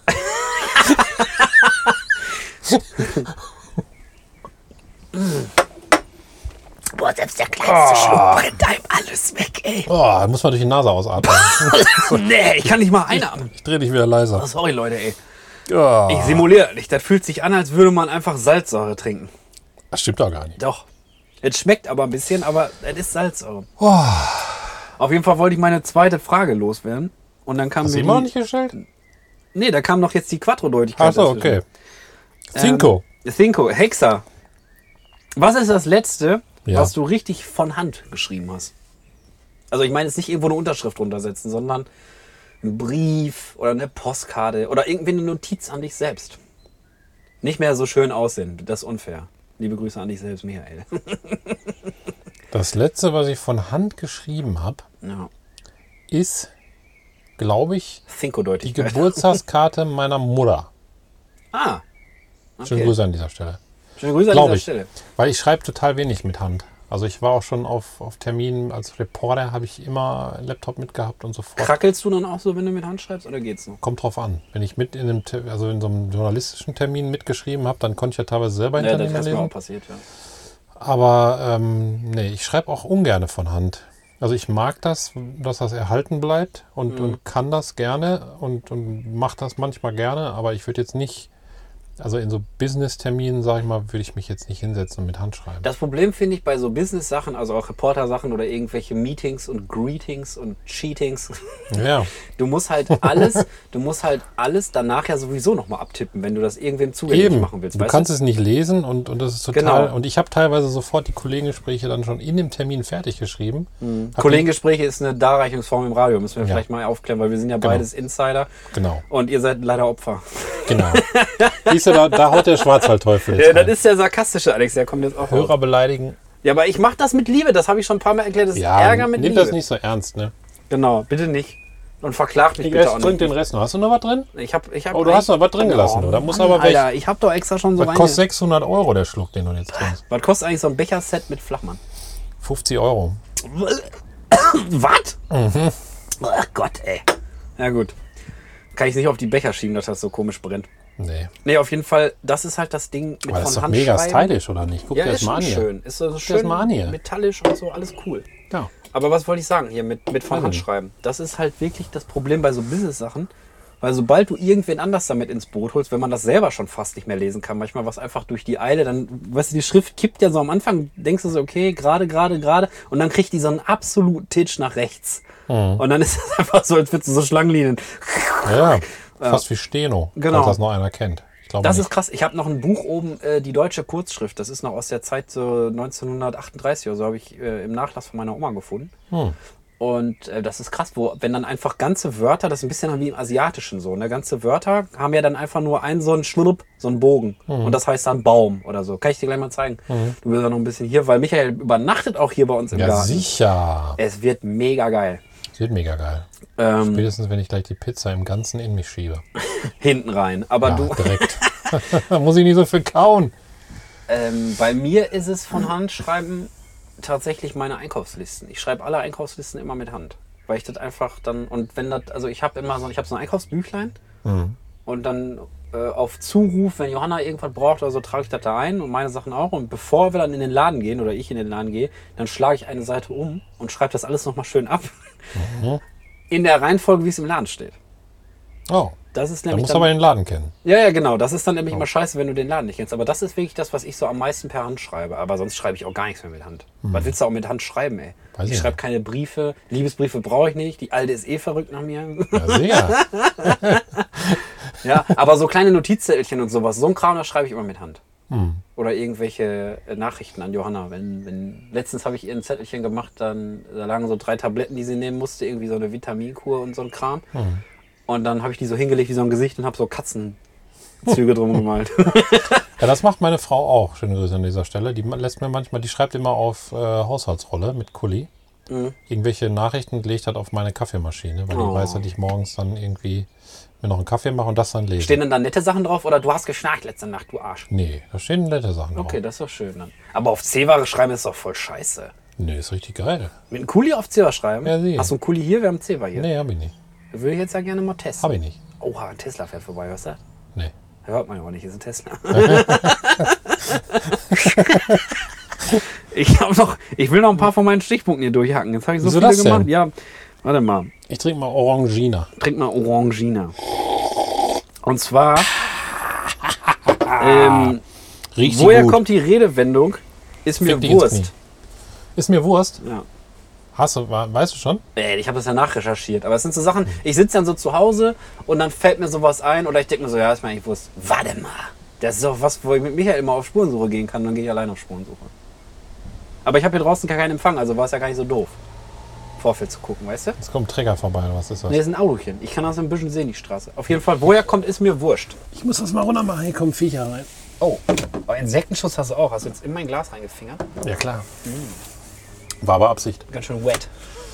Boah, selbst der kleinste Schluck brennt einem alles weg, ey. Oh, da muss man durch die Nase ausatmen. Nee, ich kann nicht mal einatmen. Ich dreh dich wieder leiser. Oh, sorry, Leute, ey. Oh, Ich simuliere nicht. Das fühlt sich an, als würde man einfach Salzsäure trinken. das stimmt doch gar nicht. Doch. Es schmeckt aber ein bisschen, aber es ist Salzsäure. Oh, Auf jeden Fall wollte ich meine zweite Frage loswerden. Und dann kam hast du mir immer noch die, nicht gestellt? Nee, da kam noch jetzt die Quattro-Deutlichkeit. Achso, okay. Cinco. Ähm, Cinco, Hexa. Was ist das Letzte, Ja. was du richtig von Hand geschrieben hast? Also ich meine jetzt nicht irgendwo eine Unterschrift runtersetzen, sondern einen Brief oder eine Postkarte oder irgendwie eine Notiz an dich selbst. Nicht mehr so schön aussehen, das ist unfair. Liebe Grüße an dich selbst, Michael. Das letzte, was ich von Hand geschrieben habe, Ja. ist, glaube ich, die Cinco-Deutlichkeit. Geburtstagskarte meiner Mutter. Ah, Schöne okay. Grüße an dieser Stelle. Schöne Grüße an Glaube dieser ich. Stelle. Weil ich schreibe total wenig mit Hand. Also ich war auch schon auf, auf Terminen als Reporter, habe ich immer einen Laptop mitgehabt und so fort. Krackelst du dann auch so, wenn du mit Hand schreibst, oder geht's noch? Kommt drauf an. Wenn ich mit in einem, Te- also in so einem journalistischen Termin mitgeschrieben habe, dann konnte ich ja teilweise selber Ja, hinter das ist mir lesen. auch passiert, ja. Aber ähm, nee, ich schreibe auch ungerne von Hand. Also ich mag das, dass das erhalten bleibt und, Mhm. und kann das gerne und, und mache das manchmal gerne, aber ich würde jetzt nicht Also in so Business-Terminen, sag ich mal, würde ich mich jetzt nicht hinsetzen und mit Hand schreiben. Das Problem finde ich bei so Business-Sachen, also auch Reporter-Sachen oder irgendwelche Meetings und Greetings und Cheatings. Ja. Du musst halt alles, du musst halt alles danach ja sowieso nochmal abtippen, wenn du das irgendwem zugänglich Eben. machen willst. Du weißt kannst du? es nicht lesen und, und das ist total... Genau. Und ich habe teilweise sofort die Kollegengespräche dann schon in dem Termin fertig geschrieben. Mhm. Hab Kollegengespräche ist eine Darreichungsform im Radio, müssen wir Ja. vielleicht mal aufklären, weil wir sind ja Genau. beides Insider Genau, und ihr seid leider Opfer. genau. Siehst du, da, da haut der Schwarzwaldteufel Ja, jetzt das rein. ist der sarkastische Alex, der kommt jetzt auch Hörer raus. beleidigen. Ja, aber ich mache das mit Liebe, das habe ich schon ein paar Mal erklärt, das Ja, ist Ärger mit nimm Liebe. das nicht so ernst, ne? Genau, bitte nicht. Und verklagt mich Ich bitte esse, auch trink nicht. den Rest noch. Hast du noch was drin? Ich hab, ich hab Oh, du hast noch was drin gelassen, Oh, oder? Muss Mann, aber weg. Alter, ich habe doch extra schon so Das rein. kostet sechshundert Euro, der Schluck, den du jetzt trinkst. Was kostet eigentlich so ein Becherset mit Flachmann? fünfzig Euro. Was? Mhm. Ach Gott, ey. Ja gut. Kann ich nicht auf die Becher schieben, dass das so komisch brennt. Nee. Nee, auf jeden Fall, das ist halt das Ding mit Aber das ist von doch Hand mega schreiben. stylisch, oder nicht? Guck Ja, dir ist das mal schon an hier. schön. Ist so das schön mal an hier. metallisch und so, alles cool. Ja. Aber was wollte ich sagen hier mit, mit von Weiß Hand nicht. schreiben? Das ist halt wirklich das Problem bei so Business-Sachen. Weil sobald du irgendwen anders damit ins Boot holst, wenn man das selber schon fast nicht mehr lesen kann, manchmal was einfach durch die Eile, dann, weißt du, die Schrift kippt ja so am Anfang, denkst du so, okay, gerade, gerade, gerade, und dann kriegt die so einen absoluten Titsch nach rechts. Mhm. Und dann ist es einfach so, als würdest du so Schlangenlinien. Ja, fast wie Steno, Genau. falls das noch einer kennt. Ich glaube Das nicht. ist krass. Ich habe noch ein Buch oben, äh, die deutsche Kurzschrift. Das ist noch aus der Zeit so neunzehnhundertachtunddreißig oder so, habe ich äh, im Nachlass von meiner Oma gefunden. Hm. Und äh, das ist krass, wo, wenn dann einfach ganze Wörter, das ist ein bisschen wie im Asiatischen so, ne? Ganze Wörter haben ja dann einfach nur einen so einen Schlurp, so einen Bogen. Und das heißt dann Baum oder so. Kann ich dir gleich mal zeigen. Du bist ja noch ein bisschen hier, weil Michael übernachtet auch hier bei uns im Ja, Garten. sicher. Es wird mega geil. Das wird mega geil. Ähm, Spätestens, wenn ich gleich die Pizza im Ganzen in mich schiebe. hinten rein. Aber Ja, du, direkt. Da muss ich nicht so viel kauen. Ähm, bei mir ist es von Hand schreiben tatsächlich meine Einkaufslisten. Ich schreibe alle Einkaufslisten immer mit Hand. Weil ich das einfach dann, und wenn das, also ich habe immer so, ich habe so ein Einkaufsbüchlein Mhm. und dann äh, auf Zuruf, wenn Johanna irgendwas braucht oder so, trage ich das da ein und meine Sachen auch. Und bevor wir dann in den Laden gehen oder ich in den Laden gehe, dann schlage ich eine Seite um und schreibe das alles nochmal schön ab. Mhm. In der Reihenfolge, wie es im Laden steht. Oh, Das ist da nämlich musst du dann, aber den Laden kennen. ja, ja, genau. Das ist dann nämlich Oh. immer scheiße, wenn du den Laden nicht kennst. Aber das ist wirklich das, was ich so am meisten per Hand schreibe. Aber sonst schreibe ich auch gar nichts mehr mit Hand. Was willst du auch mit Hand schreiben, ey? Weiß ich ich schreibe nicht. keine Briefe. Liebesbriefe brauche ich nicht. Die alte ist eh verrückt nach mir. Ja, sicher. Ja, aber so kleine Notizzettelchen und sowas, so ein Kram, das schreibe ich immer mit Hand. Hm. Oder irgendwelche äh, Nachrichten an Johanna. Wenn, wenn, letztens habe ich ihr ein Zettelchen gemacht, dann da lagen so drei Tabletten, die sie nehmen musste, irgendwie so eine Vitaminkur und so ein Kram. Hm. Und dann habe ich die so hingelegt wie so ein Gesicht und habe so Katzenzüge drum gemalt. Ja, das macht meine Frau auch. Schöne Grüße an dieser Stelle. Die lässt mir manchmal, die schreibt immer auf äh, Haushaltsrolle mit Kuli. Mhm. Irgendwelche Nachrichten gelegt hat auf meine Kaffeemaschine, weil Oh. die weiß, dass ich morgens dann irgendwie mir noch einen Kaffee mache und das dann lese. Stehen denn da nette Sachen drauf oder du hast geschnarcht letzte Nacht, du Arsch? Nee, da stehen nette Sachen drauf. Okay, das ist doch schön dann. Aber auf C-Ware schreiben ist doch voll scheiße. Nee, ist richtig geil. Mit einem Kuli auf C-Ware schreiben? Ja, sieh. Hast du einen Kuli hier? Wir haben C-Ware hier. Nee, hab ich nicht. Würde ich jetzt ja gerne mal testen. Hab ich nicht. Oha, ein Tesla fährt vorbei, hörst du? Nee. Hört man ja auch nicht, ist ein Tesla. ich habe noch, ich will noch ein paar von meinen Stichpunkten hier durchhacken. Jetzt habe ich so Wieso viele das denn? gemacht. Ja, warte mal. Ich trinke mal Orangina. Trink mal Orangina. Und zwar, ähm, Riecht woher gut. kommt die Redewendung? Ist mir Fick dich ins Wurst. Knie. Ist mir Wurst. Ja. Hast du, weißt du schon? Ey, ich habe das ja nachrecherchiert. Aber es sind so Sachen, ich sitze dann so zu Hause und dann fällt mir sowas ein oder ich denke mir so, ja, ist mir eigentlich Wurst. Warte mal. Das ist doch was, wo ich mit Michael immer auf Spurensuche gehen kann. Dann gehe ich alleine auf Spurensuche. Aber ich habe hier draußen gar keinen Empfang, also war es ja gar nicht so doof, Vorfeld zu gucken, weißt du? Jetzt kommt ein Träger vorbei, oder was ist das? Ne, ist ein Autochen. Ich kann das ein bisschen sehen, die Straße. Auf jeden Fall, woher kommt, ist mir wurscht. Ich muss das mal runter machen. Hier kommen Viecher rein. Oh, aber Insektenschutz hast du auch. Hast du jetzt in mein Glas reingefingert? Ja, klar. War aber Absicht. Ganz schön wet.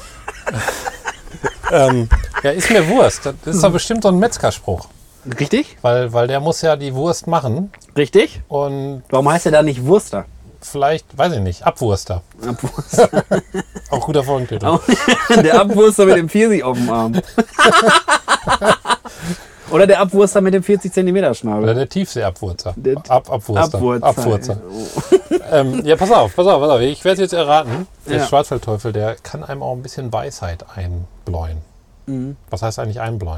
ähm, ja, ist mir Wurst. Das ist doch bestimmt so ein Metzgerspruch. Richtig? Weil, weil der muss ja die Wurst machen. Richtig? Und Warum heißt der da nicht Wurster? vielleicht, weiß ich nicht, Abwurster. Abwurster. Auch guter Folgentitel. Der Abwurster mit dem Pfirsich auf dem Arm. Oder der Abwurster mit dem vierzig Zentimeter Schnabel. Oder der Tiefseeabwurzer. Der Ab, Abwurster. Abwurzer. Abwurzer. ähm, ja, pass auf, pass auf, pass auf. Ich werde es jetzt erraten. Der Ja. Schwarzwaldteufel, der kann einem auch ein bisschen Weisheit einbläuen. Mhm. Was heißt eigentlich einbläuen?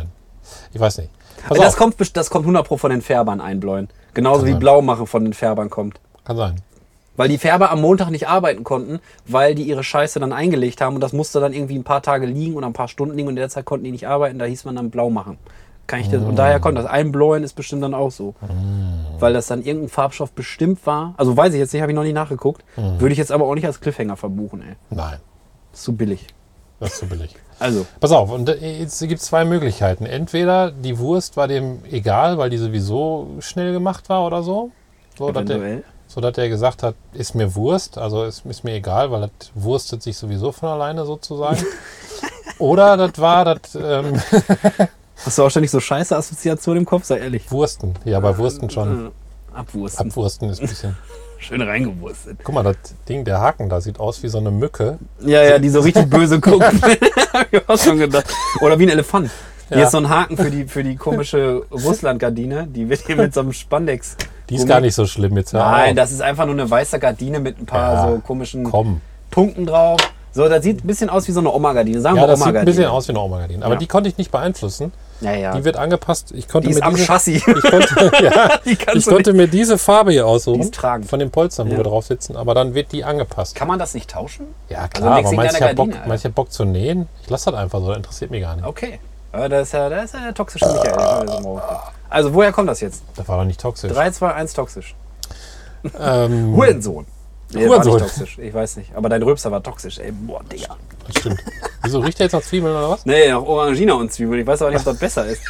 Ich weiß nicht. Pass das auf. kommt, das kommt hundert Pro von den Färbern einbläuen. Genauso Kann wie sein. Blaumache von den Färbern kommt. Kann sein. Weil die Färber am Montag nicht arbeiten konnten, weil die ihre Scheiße dann eingelegt haben und das musste dann irgendwie ein paar Tage liegen oder ein paar Stunden liegen und in der Zeit konnten die nicht arbeiten, da hieß man dann blau machen. Kann ich das, und daher kommt das. Einbläuen ist bestimmt dann auch so. Mm. Weil das dann irgendein Farbstoff bestimmt war. Also weiß ich jetzt nicht, habe ich noch nicht nachgeguckt. Mm. Würde ich jetzt aber auch nicht als Cliffhanger verbuchen, ey. Nein, Ist zu billig. das ist zu billig. Also, Pass auf, und jetzt gibt es zwei Möglichkeiten. Entweder die Wurst war dem egal, weil die sowieso schnell gemacht war oder so. So, dass der, eventuell. so dass der gesagt hat, ist mir Wurst, also ist, ist mir egal, weil das wurstet sich sowieso von alleine sozusagen. Oder das war das ähm, Hast du auch ständig so scheiße Assoziation im Kopf? Sei ehrlich. Wursten. Ja, bei Wursten schon. Äh, Abwursten. Abwursten ist ein bisschen... Schön reingewurstet. Guck mal, das Ding, der Haken da sieht aus wie so eine Mücke. Ja, ja, die so richtig böse guckt. Hab ich auch schon gedacht. Oder wie ein Elefant. Hier Ja. ist so ein Haken für die, für die komische Russland-Gardine. Die wird hier mit so einem Spandex. Die ist gar nicht so schlimm jetzt. hör Nein, auf. das ist einfach nur eine weiße Gardine mit ein paar Ja, so komischen Komm. Punkten drauf. So, das sieht ein bisschen aus wie so eine Oma-Gardine. Sagen Ja, wir das sieht ein Oma-Gardine. bisschen aus wie eine Oma-Gardine. Aber Ja. die konnte ich nicht beeinflussen. Ja, ja. Die wird angepasst. Ich konnte Die ist mir am diese, Chassis. Ich konnte, ja, Die kannst ich du konnte mir diese Farbe hier aussuchen. Die ist tragend. Von den Polstern, wo Ja. wir drauf sitzen. Aber dann wird die angepasst. Kann man das nicht tauschen? Ja, Also klar. legst aber du manche gerne hat Bock, Gardine, Alter. manche hat Bock zu nähen. Ich lasse das einfach so. Das interessiert mich gar nicht. Okay. Aber das ist ja, das ist ja der toxische Michael. Also, woher kommt das jetzt? Das war doch nicht toxisch. drei, zwei, eins toxisch. Ähm, Hurensohn. Nee, war Hurensohn. nicht toxisch. Ich weiß nicht. Aber dein Rülpser war toxisch. Ey, boah, Digga. Das stimmt. Wieso riecht der jetzt nach Zwiebeln oder was? Nee, nach Orangina und Zwiebeln. Ich weiß aber nicht, ob das besser ist.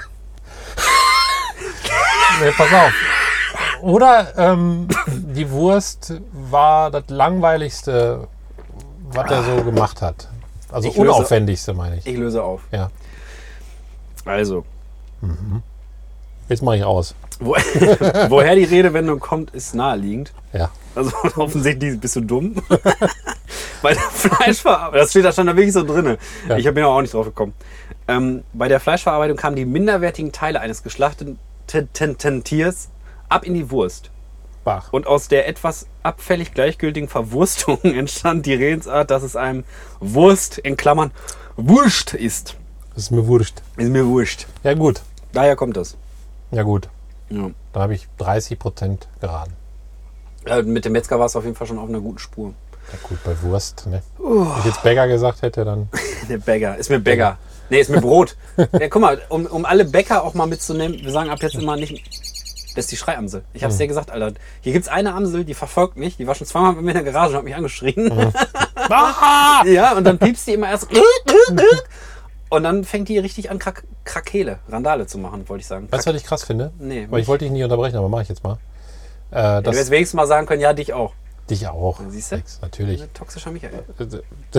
Nee, pass auf. Oder ähm, die Wurst war das langweiligste, was er so gemacht hat. Also Ich löse- unaufwendigste, meine ich. Ich löse auf. Ja. Also, Jetzt mache ich aus. wo, woher die Redewendung kommt, ist naheliegend. Ja. Also offensichtlich bist du dumm. Bei der Fleischverarbeitung, das steht da schon da wirklich so drin. Ja. Ich bin aber auch nicht drauf gekommen. Ähm, bei der Fleischverarbeitung kamen die minderwertigen Teile eines geschlachteten Tiers ab in die Wurst. Bach. Und aus der etwas abfällig gleichgültigen Verwurstung entstand die Redensart, dass es einem Wurst in Klammern Wurscht ist. Das ist mir wurscht. Ist mir wurscht. Ja gut. Daher kommt das. Ja gut. Ja. Da habe ich dreißig Prozent geraten. Äh, mit dem Metzger war es auf jeden Fall schon auf einer guten Spur. Ja gut, bei Wurst. Ne? Wenn ich jetzt Bäcker gesagt hätte, dann... Der Bäcker. Ist mir Bäcker. Nee, ist mir Brot. Ja, guck mal, um, um alle Bäcker auch mal mitzunehmen, wir sagen ab jetzt immer nicht... Das ist die Schreiamsel. Ich hab's dir gesagt, Alter. Hier gibt's eine Amsel, die verfolgt mich. Die war schon zweimal bei mir in der Garage und hat mich angeschrien. Ja, und dann piepst die immer erst... Und dann fängt die richtig an, Krak Krakele, Randale zu machen, wollte ich sagen. Weißt du, was ich krass finde? Nee, Weil ich nicht. wollte dich nicht unterbrechen, aber mache ich jetzt mal. Äh, Ja, du das, hättest wenigstens mal sagen können, ja, dich auch. dich auch. Siehst du? Sex, natürlich. Toxischer Michael. Äh,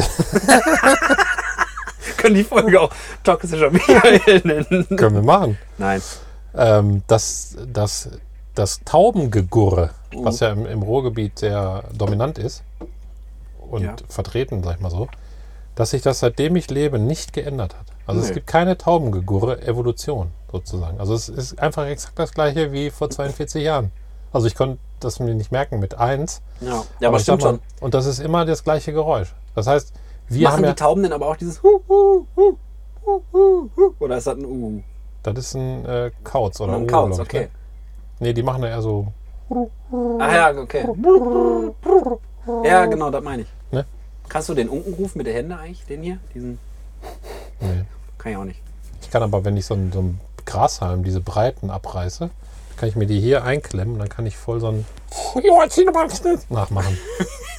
Können die Folge auch toxischer Michael nennen? Können wir machen. Nein. Ähm, das, das, das Taubengegurre, Uh. was ja im, im Ruhrgebiet sehr dominant ist und Ja. vertreten, sag ich mal so, dass sich das, seitdem ich lebe, nicht geändert hat. Also Nee. es gibt keine Taubengegurre-Evolution sozusagen. Also es ist einfach exakt das gleiche wie vor zweiundvierzig Jahren. Also ich konnte das mir nicht merken mit eins. Ja, ja aber ich sag stimmt mal, schon. Und das ist immer das gleiche Geräusch. Das heißt, wir Machen haben die ja, Tauben denn aber auch dieses Hu, Hu, Hu, Hu, Hu, Hu? Oder ist das ein Uhu? das ist ein äh, Kauz oder Ein Uhu, Kauz, glaub ich, okay. ne? Nee, die machen ja eher so, Ach ja, okay. Ja, genau, das meine ich. ne? Kannst du den Unkenruf mit der Hände eigentlich, den hier? Diesen? Nee. Kann ich auch nicht. Ich kann aber, wenn ich so einen, so einen Grashalm, diese Breiten abreiße, kann ich mir die hier einklemmen und dann kann ich voll so ein nachmachen.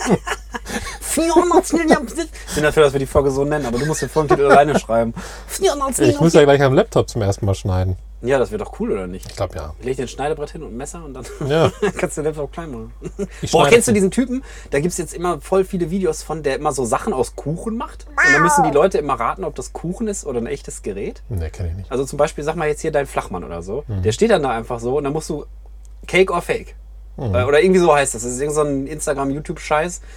Ich bin dafür, dass wir die Folge so nennen, aber du musst den Folgentitel alleine schreiben. Ich muss ja gleich am Laptop zum ersten Mal schneiden. Ja, das wäre doch cool, oder nicht? Ich glaube ja. Ich leg dir ein Schneidebrett hin und ein Messer und dann Ja. kannst du den Laptop klein machen. Ich Boah, schneide- kennst du diesen Typen? Da gibt es jetzt immer voll viele Videos von, der immer so Sachen aus Kuchen macht. Und dann müssen die Leute immer raten, ob das Kuchen ist oder ein echtes Gerät. Nee, kenne ich nicht. Also zum Beispiel, sag mal jetzt hier dein Flachmann oder so. Mhm. Der steht dann da einfach so und dann musst du Cake or Fake. Äh, Oder irgendwie so heißt das. Das ist irgend so ein Instagram-YouTube-Scheiß.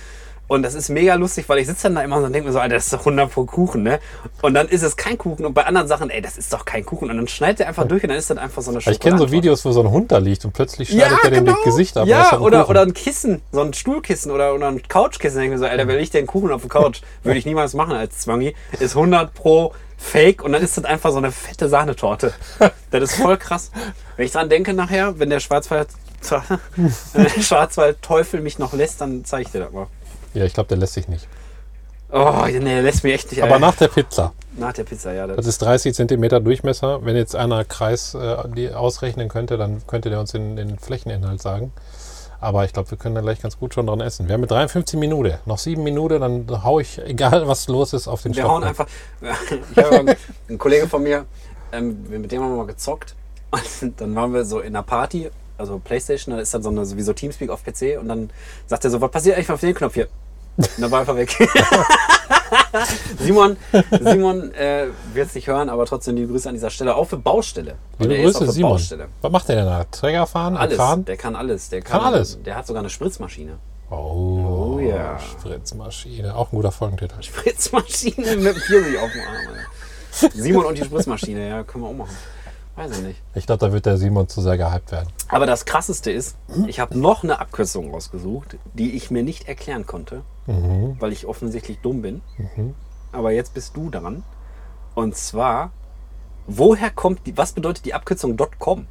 Und das ist mega lustig, weil ich sitze dann da immer und denke mir so, Alter, das ist doch hundert Pro Kuchen, ne? Und dann ist es kein Kuchen. Und bei anderen Sachen, ey, das ist doch kein Kuchen. Und dann schneidet er einfach durch und dann ist das einfach so eine Ich kenne so Videos, wo so ein Hund da liegt und plötzlich schneidet ja, er dem genau. das Gesicht ab. Ja, ein oder, Kuchen. oder ein Kissen, so ein Stuhlkissen oder, oder ein Couchkissen. Da denke ich mir so, Alter, wer liegt denn Kuchen auf der Couch? Würde ich niemals machen als Zwangi. Ist hundert Pro Fake und dann ist das einfach so eine fette Sahnetorte. Das ist voll krass. Wenn ich dran denke nachher, wenn der Schwarzwald, wenn der Schwarzwaldteufel mich noch lässt, dann zeige ich dir das mal. Ja, ich glaube, der lässt sich nicht. Oh, nee, der lässt mich echt nicht. Aber Alter. nach der Pizza. Nach der Pizza, ja. Das, Das ist dreißig Zentimeter Durchmesser. Wenn jetzt einer Kreis äh, die ausrechnen könnte, dann könnte der uns den, den Flächeninhalt sagen. Aber ich glaube, wir können da gleich ganz gut schon dran essen. Wir haben mit dreiundfünfzig Minuten. Noch sieben Minuten, dann hau ich, egal was los ist, auf den wir Stopp. hauen einfach. Ich habe einen Kollege von mir, ähm, mit dem haben wir mal gezockt. Und dann waren wir so in einer Party, also Playstation, da ist dann so eine, sowieso Teamspeak auf P C. Und dann sagt er so, was passiert eigentlich auf den Knopf hier? Und dann war er einfach weg. Simon, Simon äh, wird es nicht hören, aber trotzdem liebe Grüße an dieser Stelle. Auch für Baustelle. Liebe Der ist Grüße, auf der Simon. Baustelle. Was macht der denn da? Träger fahren? Alles. Fahren? Der kann alles. Der kann, Kann alles? Der hat sogar eine Spritzmaschine. Oh, Oh ja. Spritzmaschine. Auch ein guter Folgentitel. Spritzmaschine mit dem Pfirsich auf dem Arm. Alter. Simon und die Spritzmaschine, ja, können wir auch machen. Weiß ich nicht. Ich glaube, da wird der Simon zu sehr gehypt werden. Aber das Krasseste ist, ich habe noch eine Abkürzung rausgesucht, die ich mir nicht erklären konnte, Mhm. weil ich offensichtlich dumm bin. Mhm. Aber jetzt bist du dran. Und zwar, woher kommt die, was bedeutet die Abkürzung .com?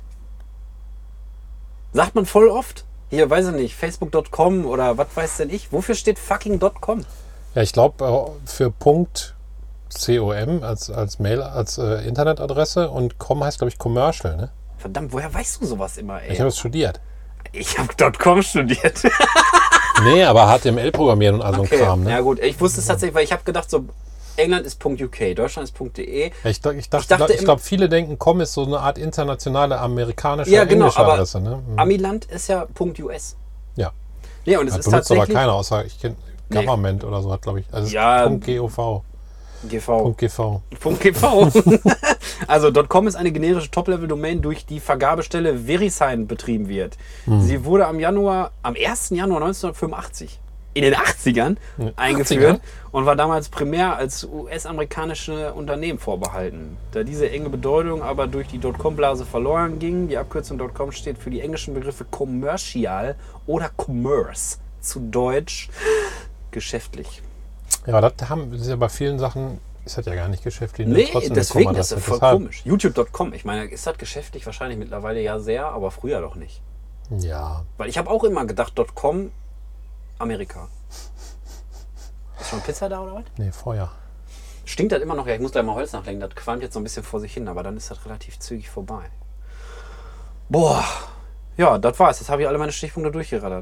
Sagt man voll oft. Hier, weiß ich nicht, facebook Punkt com oder was weiß denn ich. Wofür steht fucking .com? Ja, ich glaube, für Punkt .com als, als Mail, als äh, Internetadresse und com heißt, glaube ich, Commercial, ne? Verdammt, woher weißt du sowas immer, ey? Ich habe es studiert. Ich habe .com studiert. Nee, aber H T M L programmieren und all so ein Okay, Kram, ne? ja gut. Ich wusste es tatsächlich, weil ich habe gedacht, so England ist .uk, Deutschland ist .de. Ich, ich, dachte, Ich ich, dachte dachte, ich immer- glaube, viele denken, com ist so eine Art internationale amerikanische, Ja, genau, englische aber Adresse, ne? Mhm. Amiland ist ja .us. Ja. Nee, und es Das ist benutzt aber tatsächlich keiner, außer ich kenne Nee. Government oder so hat, glaube ich. Also Ja. Punkt .gov. G V. Punkt .gv. .gv. Also .com ist eine generische Top-Level-Domain, durch die Vergabestelle VeriSign betrieben wird. Hm. Sie wurde am Januar, am ersten Januar neunzehnhundertfünfundachtzig in den achtzigern Ja, eingeführt achtziger? und war damals primär als U S-amerikanische Unternehmen vorbehalten. Da diese enge Bedeutung aber durch die .com-Blase verloren ging, die Abkürzung .com steht für die englischen Begriffe Commercial oder Commerce, zu Deutsch geschäftlich. Ja, das haben das ist ja bei vielen Sachen, ist das ja gar nicht geschäftlich. ne? Nee, Trotzdem eine deswegen, das Com-Adresse. ist voll Deshalb- komisch. YouTube Punkt com, ich meine, ist das geschäftlich wahrscheinlich mittlerweile ja sehr, aber früher doch nicht. Ja, Weil ich habe auch immer gedacht, .com, Amerika. Ist schon Pizza da oder was? nee, Feuer. Stinkt das immer noch? Ja, ich muss da mal Holz nachlegen. Das qualmt jetzt so ein bisschen vor sich hin, aber dann ist das relativ zügig vorbei. Boah. Ja, das war's. Jetzt habe ich alle meine Stichpunkte durchgeraddert.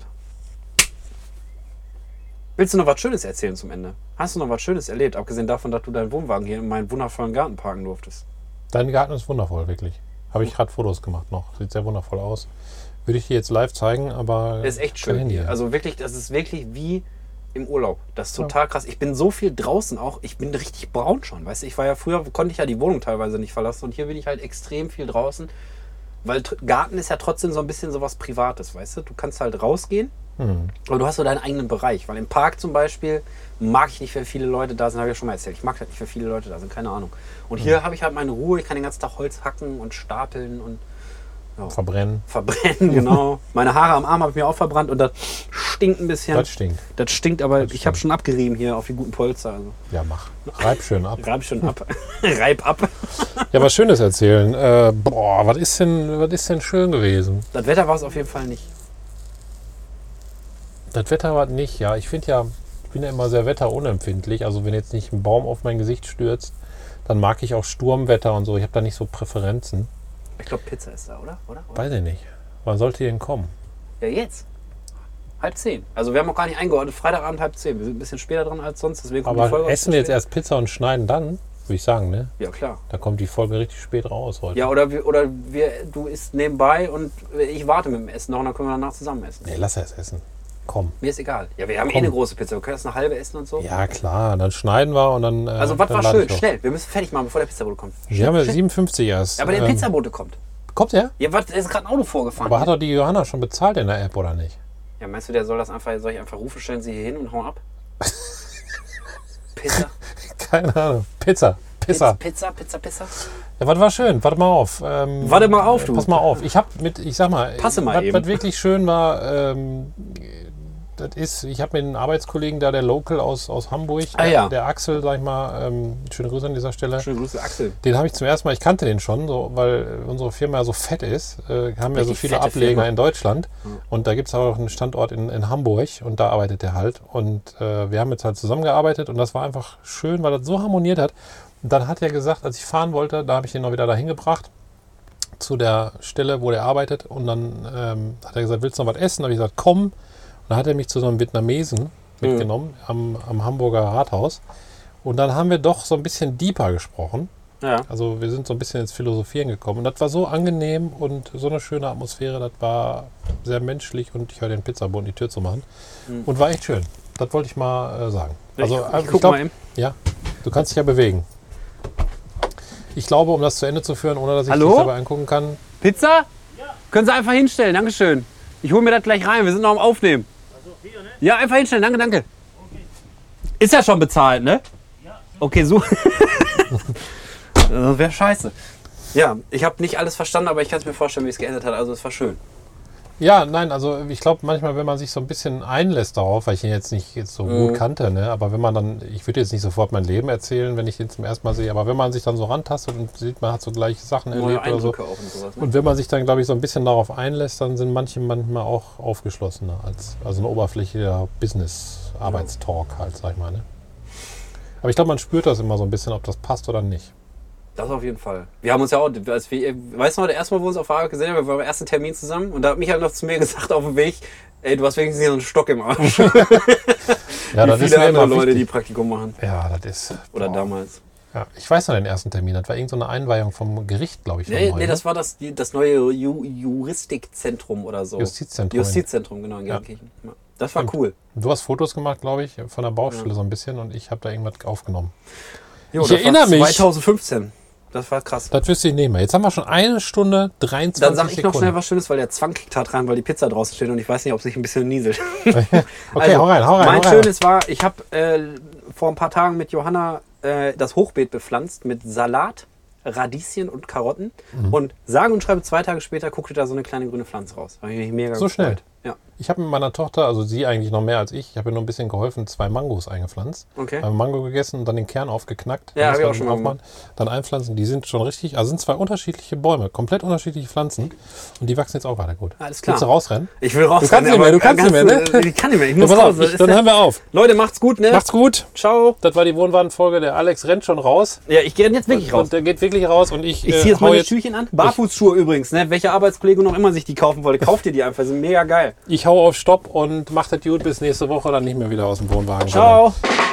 Willst du noch was Schönes erzählen zum Ende? Hast du noch was Schönes erlebt, abgesehen davon, dass du deinen Wohnwagen hier in meinen wundervollen Garten parken durftest? Dein Garten ist wundervoll, wirklich. Habe ich gerade Fotos gemacht noch. Sieht sehr wundervoll aus. Würde ich dir jetzt live zeigen, aber... Das ist echt kein schön Handy. hier. Also wirklich, das ist wirklich wie im Urlaub. Das ist total krass. Ich bin so viel draußen auch. Ich bin richtig braun schon. Weißt du, ich war ja früher, konnte ich ja die Wohnung teilweise nicht verlassen und hier bin ich halt extrem viel draußen. Weil tr- Garten ist ja trotzdem so ein bisschen sowas Privates, weißt du? Du kannst halt rausgehen, Hm. aber du hast so deinen eigenen Bereich. Weil im Park zum Beispiel mag ich nicht, wenn viele Leute da sind, habe ich ja schon mal erzählt. Ich mag halt nicht, wenn viele Leute da sind, keine Ahnung. Und hier habe ich halt meine Ruhe. Ich kann den ganzen Tag Holz hacken und stapeln und Verbrennen. verbrennen, genau. Meine Haare am Arm habe ich mir auch verbrannt und das stinkt ein bisschen. Das stinkt. Das stinkt, aber Das ich habe stimmt. schon abgerieben hier auf die guten Polster. Also. Ja, mach. Reib schön ab. Reib schon ab. Reib ab. Ja, was Schönes erzählen. Äh, boah, was ist denn, was ist denn schön gewesen? Das Wetter war es auf jeden Fall nicht. Das Wetter war nicht, ja. Ich finde ja, ich bin ja immer sehr wetterunempfindlich. Also wenn jetzt nicht ein Baum auf mein Gesicht stürzt, dann mag ich auch Sturmwetter und so. Ich habe da nicht so Präferenzen. Ich glaube, Pizza ist da, oder? oder? oder? Weiß ich nicht. Wann sollte die denn kommen? Ja, jetzt. Halb zehn. Also wir haben auch gar nicht eingeordnet. Freitagabend halb zehn. Wir sind ein bisschen später dran als sonst. Deswegen kommt die Aber Folge auch essen ein wir jetzt bisschen erst Pizza und schneiden dann? Würde ich sagen, ne? spät. Ja, klar. Da kommt die Folge richtig spät raus heute. Ja, oder, wir, oder wir, du isst nebenbei und ich warte mit dem Essen noch und dann können wir danach zusammen essen. Nee, lass erst essen. Komm. Mir ist egal. Ja, wir haben eh Komm. eine große Pizza. Wir können jetzt eine halbe essen und so. Ja, klar. Dann schneiden wir und dann. Äh, Also was dann war lade ich schön? hoch. Schnell. Wir müssen fertig machen, bevor der Pizzabote kommt. Wir haben ja Schnell. siebenundfünfzig erst. Ja, aber der Ähm, Pizzabote kommt. Kommt der? Ja, was? Da ist gerade ein Auto vorgefahren. Aber hat doch die Johanna schon bezahlt in der App, oder nicht? Ja, meinst du, der soll das einfach, soll ich einfach rufen, stellen Sie hier hin und hauen ab? Pizza? Keine Ahnung. Pizza. Pizza. Pizza, Pizza, Pizza. Ja, was war schön? Warte mal auf. Ähm, Warte mal auf, du. Pass mal auf. Ich habe mit, ich sag mal, Passe mal was, eben. was wirklich schön war, ähm, das ist, ich habe mit einem Arbeitskollegen da, der Local aus, aus Hamburg, Ah, der, ja. der Axel, sag ich mal, ähm, schöne Grüße an dieser Stelle. Schöne Grüße, Axel. Den habe ich zum ersten Mal, ich kannte den schon, so, weil unsere Firma ja so fett ist, äh, haben wir so Richtig viele fette Ableger Firma. in Deutschland. Mhm. Und da gibt es auch einen Standort in, in Hamburg und da arbeitet der halt. Und äh, wir haben jetzt halt zusammengearbeitet und das war einfach schön, weil das so harmoniert hat. Und dann hat er gesagt, als ich fahren wollte, da habe ich ihn noch wieder dahin gebracht, zu der Stelle, wo der arbeitet. Und dann ähm, hat er gesagt, willst du noch was essen? Da habe ich gesagt, komm. Und dann hat er mich zu so einem Vietnamesen mitgenommen am, am Hamburger Rathaus. Und dann haben wir doch so ein bisschen deeper gesprochen. Ja. Also wir sind so ein bisschen ins Philosophieren gekommen. Und das war so angenehm und so eine schöne Atmosphäre. Das war sehr menschlich und ich höre den Pizzaboten die Tür zu machen. Mhm. Und war echt schön. Das wollte ich mal äh, sagen. Also ich, äh, ich ich guck glaub, mal eben. ja, du kannst dich ja bewegen. Ich glaube, um das zu Ende zu führen, ohne dass ich Hallo? dich dabei angucken kann. Pizza? Ja. Können Sie einfach hinstellen, Dankeschön. Ich hole mir das gleich rein, wir sind noch am Aufnehmen. Also, hier, ne? Ja, einfach hinstellen, danke, danke. Okay. Ist ja schon bezahlt, ne? Ja. Okay, so. Das wäre scheiße. Ja, ich habe nicht alles verstanden, aber ich kann es mir vorstellen, wie es geendet hat. Also es war schön. Ja, nein, also ich glaube manchmal, wenn man sich so ein bisschen einlässt darauf, weil ich ihn jetzt nicht jetzt so Mhm. gut kannte, ne, aber wenn man dann, ich würde jetzt nicht sofort mein Leben erzählen, wenn ich ihn zum ersten Mal sehe, aber wenn man sich dann so rantastet und sieht, man hat so gleiche Sachen Neue erlebt oder so. Eindrücke auch und sowas. Ne? Und wenn man sich dann, glaube ich, so ein bisschen darauf einlässt, dann sind manche manchmal auch aufgeschlossener als also ein oberflächlicher Business-Arbeitstalk halt, sag ich mal. Ne? Aber ich glaube, man spürt das immer so ein bisschen, ob das passt oder nicht. Das auf jeden Fall. Wir haben uns ja auch, als wir, weißt du noch, der erste Mal, wo wir uns auf der Arbeit gesehen haben, wir waren beim ersten Termin zusammen und da hat Michael noch zu mir gesagt auf dem Weg, ey, du hast wenigstens hier so einen Stock im Arsch. Ja, Wie das ist viele mir andere immer Leute, die wichtig. Praktikum machen. Ja, das ist... Oder boah. damals. Ja, ich weiß noch den ersten Termin, das war irgend so eine Einweihung vom Gericht, glaube ich. Nee, neu, nee, ne? das war das, die, das neue Ju Juristikzentrum oder so. Justizzentrum. Justizzentrum, genau, in Ja. Gelsenkirchen. Ja. Das war Stimmt. cool. Du hast Fotos gemacht, glaube ich, von der Baustelle Ja. so ein bisschen und ich habe da irgendwas aufgenommen. Jo, Ich das erinnere war mich. zwanzig fünfzehn. Das war krass. Das wüsste ich nicht mehr. Jetzt haben wir schon eine Stunde dreiundzwanzig Dann sag ich noch Sekunden. schnell was Schönes, weil der Zwang kickt hart rein, weil die Pizza draußen steht und ich weiß nicht, ob es sich ein bisschen nieselt. Okay, Also, hau rein, hau rein. Mein hau rein. Schönes war, ich habe äh, vor ein paar Tagen mit Johanna äh, das Hochbeet bepflanzt mit Salat, Radieschen und Karotten. Mhm. Und sage und schreibe, zwei Tage später guckte da so eine kleine grüne Pflanze raus. Da habe ich mich mega So gefreut. schnell? Ja, Ich habe mit meiner Tochter, also sie eigentlich noch mehr als ich, ich habe ihr nur ein bisschen geholfen, zwei Mangos eingepflanzt. okay. Haben Mango gegessen und dann den Kern aufgeknackt. Ja, Dann hab ich muss auch schon man mal aufmachen, Dann einpflanzen. Die sind schon richtig, also sind zwei unterschiedliche Bäume, komplett unterschiedliche Pflanzen. Und die wachsen jetzt auch weiter gut. Alles klar. Willst du rausrennen? Ich will raus. Du kannst nicht mehr, du kannst nicht mehr, ne? Ich kann nicht mehr, ich Ja, muss pass raus. auf, Das ich, ist dann der- hören wir auf. Leute, macht's gut, ne? Macht's gut. Ciao. Das war die Wohnwagenfolge. Der Alex rennt schon raus. Ja, ich gehe jetzt wirklich raus. Und der geht wirklich raus und ich, Ich äh, ziehe jetzt hau meine jetzt, Schüchen an. Barfußschuhe übrigens, ne? Welcher Arbeitskollege noch immer sich die kaufen wollte, kauft ihr die einfach. Sind mega geil. ich hau auf Stopp und macht das gut bis nächste Woche, dann nicht mehr wieder aus dem Wohnwagen. Ciao.